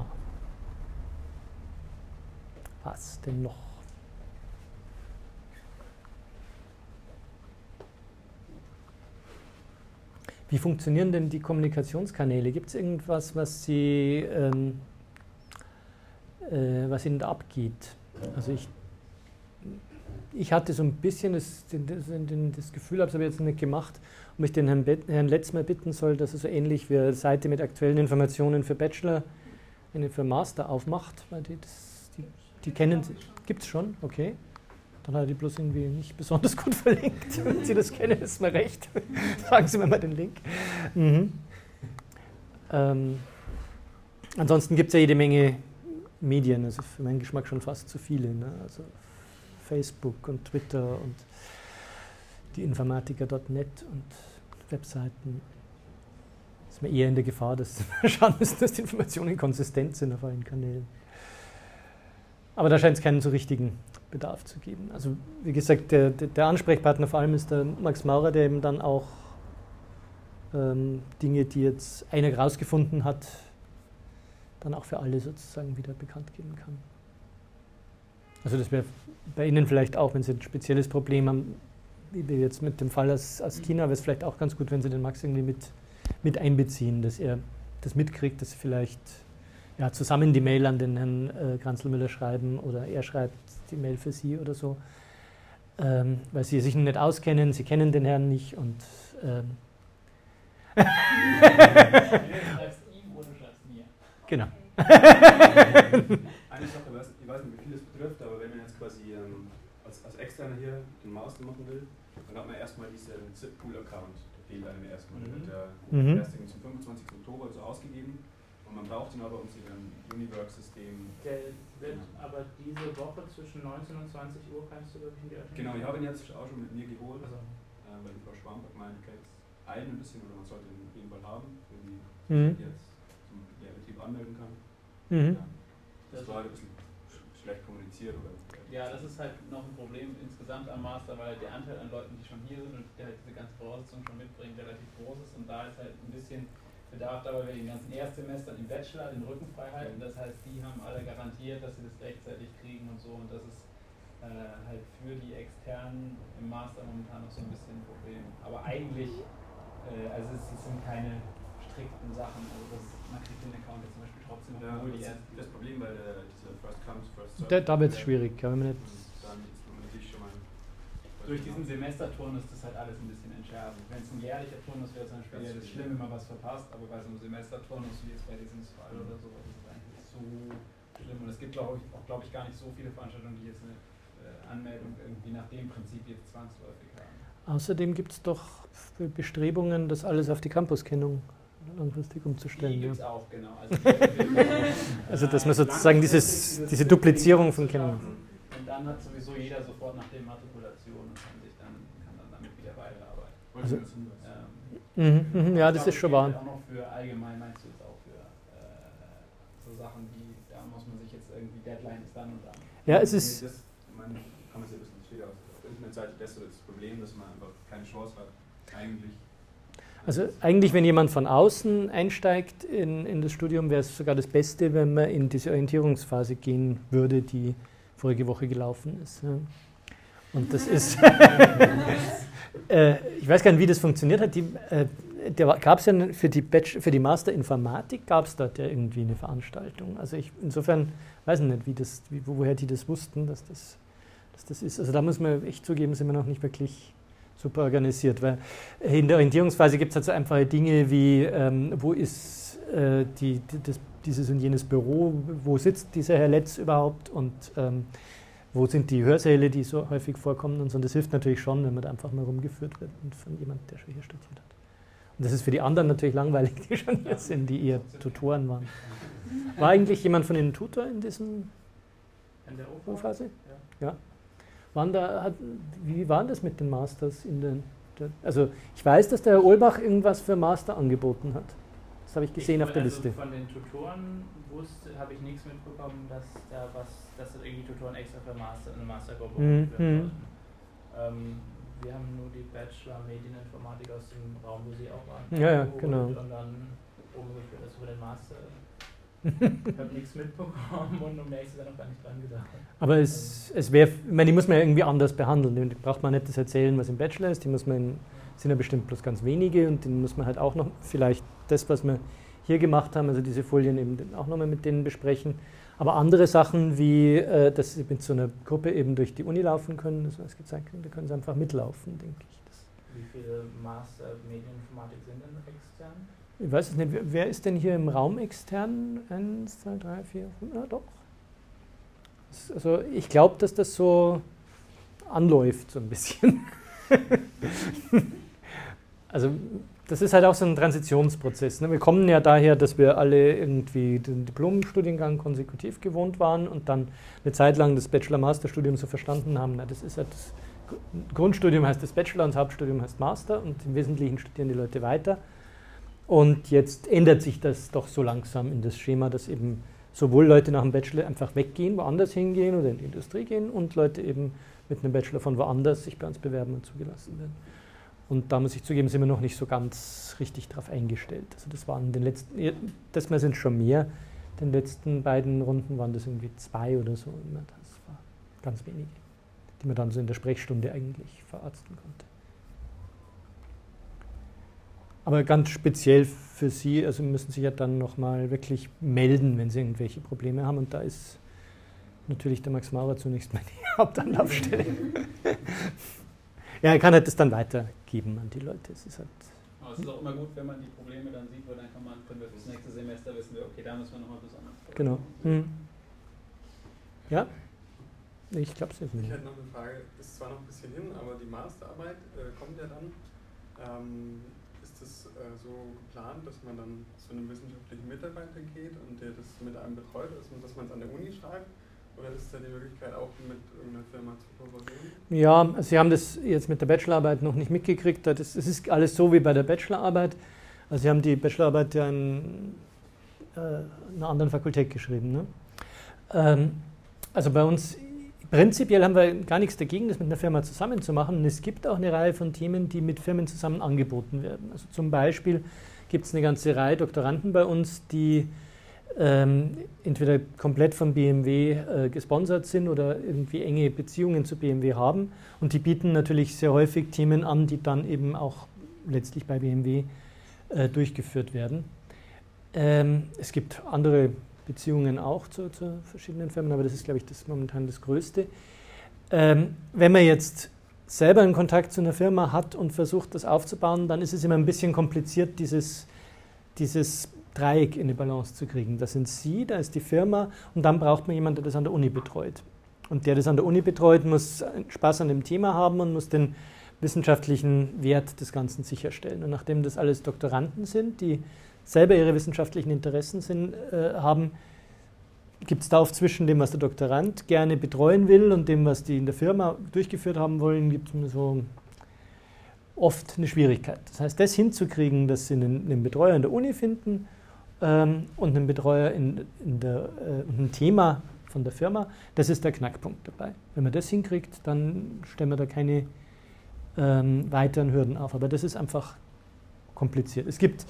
Was denn noch? Wie funktionieren denn die Kommunikationskanäle? Gibt es irgendwas, was, Sie, ähm, äh, was Ihnen da abgeht? Also ich, ich hatte so ein bisschen das, das, das Gefühl, habe es aber jetzt nicht gemacht, ob ich den Herrn, Bet, Herrn Letz mal bitten soll, dass er so ähnlich wie eine Seite mit aktuellen Informationen für Bachelor, eine für Master aufmacht, weil die, das, Die, die kennen Sie. Gibt es schon? Okay. Dann hat er die bloß irgendwie nicht besonders gut verlinkt. Wenn Sie das kennen, ist mir recht. Sagen Sie mir mal den Link. Mhm. Ähm, ansonsten gibt es ja jede Menge Medien, also für meinen Geschmack schon fast zu viele. Ne? Also Facebook und Twitter und die Informatiker Punkt net und Webseiten. Ist mir eher in der Gefahr, dass wir schauen müssen, dass die Informationen konsistent sind auf allen Kanälen. Aber da scheint es keinen so richtigen Bedarf zu geben. Also wie gesagt, der, der Ansprechpartner vor allem ist der Max Maurer, der eben dann auch ähm, Dinge, die jetzt einer herausgefunden hat, dann auch für alle sozusagen wieder bekannt geben kann. Also das wäre bei Ihnen vielleicht auch, wenn Sie ein spezielles Problem haben, wie wir jetzt mit dem Fall aus, aus China, wäre es vielleicht auch ganz gut, wenn Sie den Max irgendwie mit, mit einbeziehen, dass er das mitkriegt, dass Sie vielleicht ja, zusammen die Mail an den Herrn äh, Kranzl-Müller schreiben oder er schreibt die Mail für Sie oder so, ähm, weil Sie sich nicht auskennen, Sie kennen den Herrn nicht und ähm du schreibst ihm oder du schreibst mir. Genau. Eine Sache, ich weiß, ich weiß nicht, wie viel das betrifft, aber wenn man jetzt quasi ähm, als, als Externer hier den Master machen will, dann hat man erstmal diesen Zip-Pool-Account. Der fehlt einem erstmal. Mhm. Der Mhm. erst zum fünfundzwanzigsten Oktober so ausgegeben. Und man braucht ihn aber, um sich im Uniwork-System. Der wird aber diese Woche zwischen neunzehn und zwanzig Uhr kannst du wirklich in die Öffentlichkeit. Genau, ich habe ihn jetzt auch schon mit mir geholt, Also. äh, weil die Frau Schwamberg meinte, okay, jetzt eilen ein bisschen oder man sollte ihn auf jeden Fall haben, wenn die Mhm. sich jetzt zum Lehrbetrieb anmelden kann. Mhm. Ja, das war halt ein bisschen sch schlecht kommuniziert. Oder? Ja, das ist halt noch ein Problem insgesamt am Master, weil der Anteil an Leuten, die schon hier sind und der halt diese ganze Voraussetzung schon mitbringen, relativ groß ist und da ist halt ein bisschen Bedarf dabei, wir den ganzen Erstsemestern im Bachelor den Rücken frei halten. Das heißt, die haben alle garantiert, dass sie das rechtzeitig kriegen und so und das ist äh, halt für die Externen im Master momentan noch so ein bisschen ein Problem. Aber eigentlich, äh, also es, es sind keine strikten Sachen, also das, man kriegt den Account jetzt zum Beispiel trotzdem noch, Ja, obwohl die das, erst das Problem, weil äh, diese First Comes, First Served. Da, da wird es schwierig, ja, wenn man nicht. Dann ist man natürlich schon mal. durch diesen Semesterturnus das halt alles ein bisschen entschärfen. Wenn es ein jährlicher Turnus wäre, zum Beispiel, wäre das schlimm, wenn man was verpasst, aber bei so einem Semesterturnus, wie jetzt bei diesem Fall oder so, ist es eigentlich nicht so schlimm. Und es gibt, glaube ich, auch, glaube ich, gar nicht so viele Veranstaltungen, die jetzt eine äh, Anmeldung irgendwie nach dem Prinzip jetzt zwangsläufig haben. Außerdem gibt es doch Bestrebungen, das alles auf die Campus-Kennung langfristig umzustellen. Die Ja. gibt es auch, genau. Also, also dass man sozusagen dieses, diese Duplizierung von Kennung. Und dann hat sowieso jeder sofort nach dem Matrikulation und kann sich dann, kann dann damit wieder weiterarbeiten. Also, ähm, mhm, mhm, ja, das ist schon wahr. Auch noch für allgemein, meinst du jetzt auch für äh, so Sachen wie, da muss man sich jetzt irgendwie, Deadline ist dann und dann. Ja, es ist. Das, man kann man sich ein bisschen steht auf der Internetseite, das ist das Problem, dass man einfach keine Chance hat, eigentlich. Also eigentlich, wenn jemand von außen einsteigt in, in das Studium, wäre es sogar das Beste, wenn man in diese Orientierungsphase gehen würde, die vorige Woche gelaufen ist. Ja. Und das ist, äh, ich weiß gar nicht, wie das funktioniert hat. Die, äh, gab es ja für die, Bachelor, für die Master Informatik, gab es dort ja irgendwie eine Veranstaltung. Also ich insofern weiß ich nicht, wie das, wie, woher die das wussten, dass das, dass das ist. Also da muss man echt zugeben, sind wir noch nicht wirklich super organisiert, weil in der Orientierungsphase gibt es halt so einfache Dinge wie, ähm, wo ist äh, die, die, das, dieses und jenes Büro, wo sitzt dieser Herr Letz überhaupt und ähm, wo sind die Hörsäle, die so häufig vorkommen und so. Und das hilft natürlich schon, wenn man da einfach mal rumgeführt wird und von jemandem, der schon hier studiert hat. Und das ist für die anderen natürlich langweilig, die schon hier sind, die eher Tutoren waren. War eigentlich jemand von Ihnen Tutor in diesem In der O-Phase? Ja. Ja. Waren da, hat, wie war das mit den Masters? In den, der, also ich weiß, dass der Herr Ohlbach irgendwas für Master angeboten hat. Das habe ich gesehen ich, auf der also Liste. Von den Tutoren wusste, habe ich nichts mitbekommen, dass da was, dass da irgendwie Tutoren extra für Master, eine Mastergruppe Mhm. werden sollten. Ähm, wir haben nur die Bachelor Medieninformatik aus dem Raum, wo sie auch waren. Ja, ja, geholt genau. Und dann umgeführt, also für den Master. Ich habe nichts mitbekommen und um ehrlich zu sein auch gar nicht dran gedacht. Aber es, es wäre, ich meine, die muss man ja irgendwie anders behandeln. Die braucht man nicht das erzählen, was im Bachelor ist. Die muss man, in, sind ja bestimmt bloß ganz wenige und den muss man halt auch noch vielleicht das, was wir hier gemacht haben, also diese Folien eben auch nochmal mit denen besprechen. Aber andere Sachen wie, äh, dass sie mit so einer Gruppe eben durch die Uni laufen können, das was gezeigt wird, da können sie einfach mitlaufen, denke ich. Das Wie viele Master Medieninformatik sind denn extern? Ich weiß es nicht, wer, wer ist denn hier im Raum extern? Eins, zwei, drei, vier, fünf, ja doch. Also ich glaube, dass das so anläuft, so ein bisschen. Also das ist halt auch so ein Transitionsprozess. Ne? Wir kommen ja daher, dass wir alle irgendwie den Diplomstudiengang konsekutiv gewohnt waren und dann eine Zeit lang das Bachelor-Master-Studium so verstanden haben, na, das ist halt das Grundstudium heißt das Bachelor und das Hauptstudium heißt Master und im Wesentlichen studieren die Leute weiter. Und jetzt ändert sich das doch so langsam in das Schema, dass eben sowohl Leute nach dem Bachelor einfach weggehen, woanders hingehen oder in die Industrie gehen und Leute eben mit einem Bachelor von woanders sich bei uns bewerben und zugelassen werden. Und da muss ich zugeben, sind wir noch nicht so ganz richtig drauf eingestellt. Also das waren den letzten, das Mal sind es schon mehr, den letzten beiden Runden waren das irgendwie zwei oder so. Das war ganz wenige, die man dann so in der Sprechstunde eigentlich verarzten konnte. Aber ganz speziell für Sie, also müssen Sie ja dann nochmal wirklich melden, wenn Sie irgendwelche Probleme haben. Und da ist natürlich der Max Maurer zunächst mal die Hauptanlaufstelle. Ja, er kann halt das dann weitergeben an die Leute. Es ist halt Aber es ist auch immer gut, wenn man die Probleme dann sieht, weil dann kann man, können wir fürs nächste Semester wissen, wir, okay, da müssen wir nochmal besonders. Genau. Mhm. Ja? Ich glaube es nicht. Ich hätte noch eine Frage, ist zwar noch ein bisschen hin, aber die Masterarbeit äh, kommt ja dann. Ähm, ist das äh, so geplant, dass man dann zu einem wissenschaftlichen Mitarbeiter geht und der das mit einem betreut, also dass man es an der Uni schreibt? Oder ist da die Möglichkeit auch mit irgendeiner Firma zu kooperieren? Ja, Sie haben das jetzt mit der Bachelorarbeit noch nicht mitgekriegt. Es ist alles so wie bei der Bachelorarbeit. Also Sie haben die Bachelorarbeit ja in äh, einer anderen Fakultät geschrieben. Ne? Ähm, also bei uns, prinzipiell haben wir gar nichts dagegen, das mit einer Firma zusammen zu machen. Und es gibt auch eine Reihe von Themen, die mit Firmen zusammen angeboten werden. Also zum Beispiel gibt es eine ganze Reihe Doktoranden bei uns, die Ähm, entweder komplett von B M W äh, gesponsert sind oder irgendwie enge Beziehungen zu B M W haben. Und die bieten natürlich sehr häufig Themen an, die dann eben auch letztlich bei B M W äh, durchgeführt werden. Ähm, es gibt andere Beziehungen auch zu, zu verschiedenen Firmen, aber das ist, glaube ich, das momentan das Größte. Ähm, wenn man jetzt selber einen Kontakt zu einer Firma hat und versucht, das aufzubauen, dann ist es immer ein bisschen kompliziert, dieses, dieses Dreieck in eine Balance zu kriegen. Das sind Sie, da ist die Firma und dann braucht man jemanden, der das an der Uni betreut. Und der das an der Uni betreut, muss Spaß an dem Thema haben und muss den wissenschaftlichen Wert des Ganzen sicherstellen. Und nachdem das alles Doktoranden sind, die selber ihre wissenschaftlichen Interessen sind, äh, haben, gibt es da oft zwischen dem, was der Doktorand gerne betreuen will und dem, was die in der Firma durchgeführt haben wollen, gibt es so oft eine Schwierigkeit. Das heißt, das hinzukriegen, dass Sie einen, einen Betreuer in der Uni finden, und einen Betreuer in, in der, äh, ein Thema von der Firma, das ist der Knackpunkt dabei. Wenn man das hinkriegt, dann stellen wir da keine ähm, weiteren Hürden auf. Aber das ist einfach kompliziert. Es gibt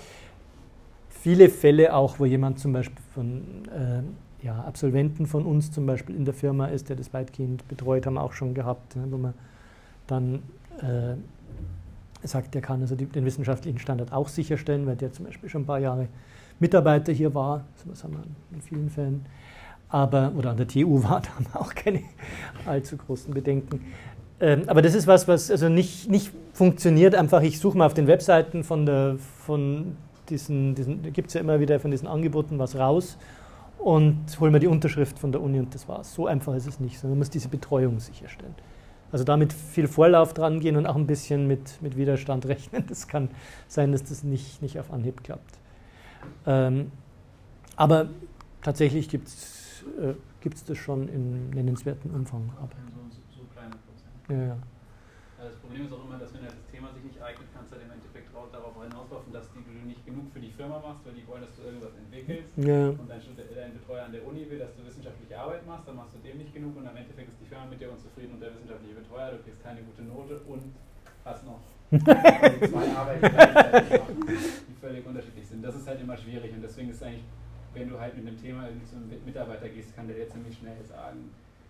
viele Fälle auch, wo jemand zum Beispiel von äh, ja, Absolventen von uns zum Beispiel in der Firma ist, der das weitgehend betreut, haben wir auch schon gehabt, ne, wo man dann äh, sagt, der kann also die, den wissenschaftlichen Standard auch sicherstellen, weil der zum Beispiel schon ein paar Jahre Mitarbeiter hier war, das haben wir in vielen Fällen, aber, oder an der T U war, da haben wir auch keine allzu großen Bedenken. Ähm, aber das ist was, was also nicht, nicht funktioniert, einfach ich suche mal auf den Webseiten von, der, von diesen, diesen da gibt es ja immer wieder von diesen Angeboten was raus und hole mir die Unterschrift von der Uni und das war's. So einfach ist es nicht, sondern man muss diese Betreuung sicherstellen. Also damit viel Vorlauf dran gehen und auch ein bisschen mit, mit Widerstand rechnen. Das kann sein, dass das nicht, nicht auf Anhieb klappt. Ähm, aber tatsächlich gibt es äh, gibt's das schon in nennenswerten Umfang. Aber So, so kleine Prozent. Ja, ja. Das Problem ist auch immer, dass wenn das Thema sich nicht eignet, kannst du halt im Endeffekt auch darauf hinauslaufen, dass die, du nicht genug für die Firma machst, weil die wollen, dass du irgendwas entwickelst. Ja. Und dein, dein Betreuer an der Uni will, dass du wissenschaftliche Arbeit machst, dann machst du dem nicht genug und am Endeffekt ist die Firma mit dir unzufrieden und der wissenschaftliche Betreuer, du kriegst keine gute Note und hast noch zwei Arbeiten gleichzeitig machen, die völlig unterschiedlich sind. Das ist halt immer schwierig und deswegen ist eigentlich, wenn du halt mit einem Thema irgendwie zu einem Mitarbeiter gehst, kann der dir ziemlich schnell sagen,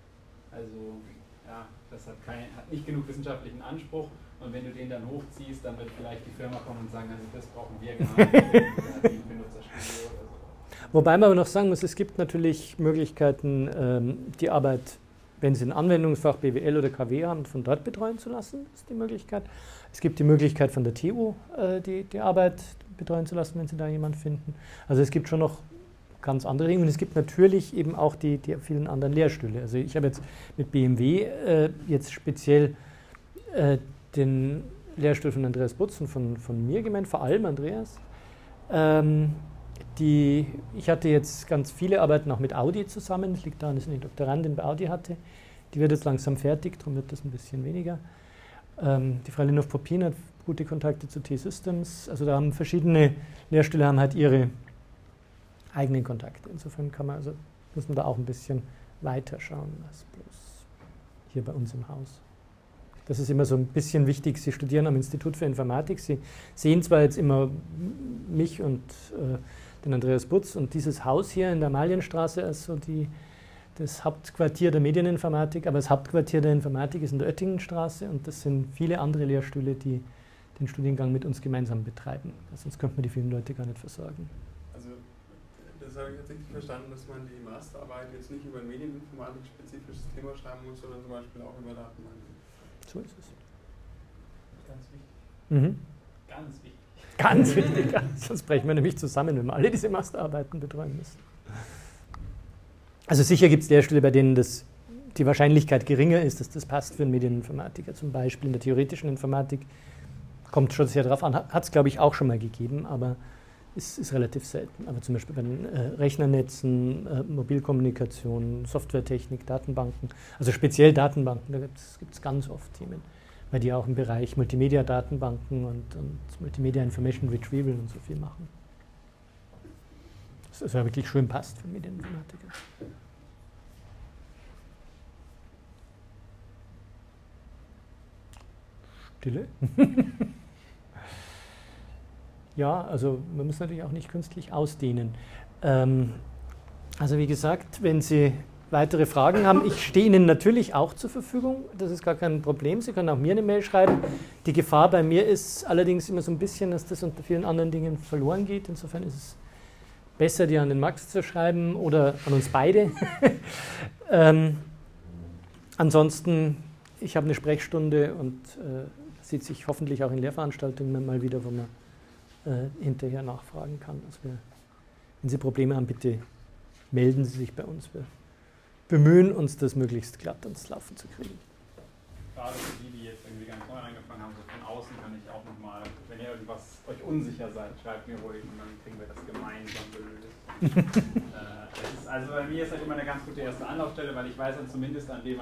also ja, das hat, kein, hat nicht genug wissenschaftlichen Anspruch und wenn du den dann hochziehst, dann wird vielleicht die Firma kommen und sagen, also das brauchen wir gar nicht, die Benutzerstudie oder so. Wobei man aber noch sagen muss, es gibt natürlich Möglichkeiten, ähm, die Arbeit, wenn Sie ein Anwendungsfach B W L oder K W haben, von dort betreuen zu lassen, ist die Möglichkeit. Es gibt die Möglichkeit von der T U, äh, die, die Arbeit betreuen zu lassen, wenn Sie da jemanden finden. Also es gibt schon noch ganz andere Dinge. Und es gibt natürlich eben auch die, die vielen anderen Lehrstühle. Also ich habe jetzt mit B M W äh, jetzt speziell äh, den Lehrstuhl von Andreas Butz und von, von mir gemeint, vor allem Andreas. Ähm, die, ich hatte jetzt ganz viele Arbeiten auch mit Audi zusammen. Das liegt daran, dass ich eine Doktorandin bei Audi hatte. Die wird jetzt langsam fertig, darum wird das ein bisschen weniger. Ähm, die Frau Linhoff-Popin hat gute Kontakte zu T-Systems. Also da haben verschiedene Lehrstühle haben halt ihre eigenen Kontakte. Insofern kann man, also muss man da auch ein bisschen weiter schauen als bloß hier bei uns im Haus. Das ist immer so ein bisschen wichtig. Sie studieren am Institut für Informatik. Sie sehen zwar jetzt immer mich und äh, den Andreas Butz und dieses Haus hier in der Amalienstraße als so die, das Hauptquartier der Medieninformatik, aber das Hauptquartier der Informatik ist in der Oettingenstraße und das sind viele andere Lehrstühle, die den Studiengang mit uns gemeinsam betreiben. Sonst könnte man die vielen Leute gar nicht versorgen. Also das habe ich jetzt richtig verstanden, dass man die Masterarbeit jetzt nicht über ein Medieninformatik-spezifisches Thema schreiben muss, sondern zum Beispiel auch über Datenbanken. So ist es. Ganz wichtig. Mhm. Ganz wichtig. Ganz wichtig, sonst brechen wir nämlich zusammen, wenn wir alle diese Masterarbeiten betreuen müssen. Also sicher gibt es Lehrstühle, bei denen das, die Wahrscheinlichkeit geringer ist, dass das passt für einen Medieninformatiker. Zum Beispiel in der theoretischen Informatik kommt schon sehr darauf an, hat es glaube ich auch schon mal gegeben, aber es ist relativ selten. Aber zum Beispiel bei den äh, Rechnernetzen, äh, Mobilkommunikation, Softwaretechnik, Datenbanken, also speziell Datenbanken, da gibt es ganz oft Themen, weil die auch im Bereich Multimedia-Datenbanken und, und Multimedia Information Retrieval und so viel machen. Das also wirklich schön passt für Medieninformatiker. Stille. Ja, also man muss natürlich auch nicht künstlich ausdehnen. Ähm, also wie gesagt, wenn Sie weitere Fragen haben, ich stehe Ihnen natürlich auch zur Verfügung, das ist gar kein Problem, Sie können auch mir eine Mail schreiben. Die Gefahr bei mir ist allerdings immer so ein bisschen, dass das unter vielen anderen Dingen verloren geht, insofern ist es besser, die an den Max zu schreiben oder an uns beide. ähm, ansonsten, ich habe eine Sprechstunde und äh, sieht sich hoffentlich auch in Lehrveranstaltungen mal wieder, wo man äh, hinterher nachfragen kann. Also wir, wenn Sie Probleme haben, bitte melden Sie sich bei uns. Wir bemühen uns, das möglichst glatt ans Laufen zu kriegen. Gerade für die, die jetzt irgendwie ganz neu angefangen haben, so von außen kann ich auch nochmal, wenn ihr irgendwas euch unsicher seid, schreibt mir ruhig und dann kriegen wir das gemeinsam gelöst. äh, das ist, also bei mir ist halt immer eine ganz gute erste Anlaufstelle, weil ich weiß dann zumindest an dem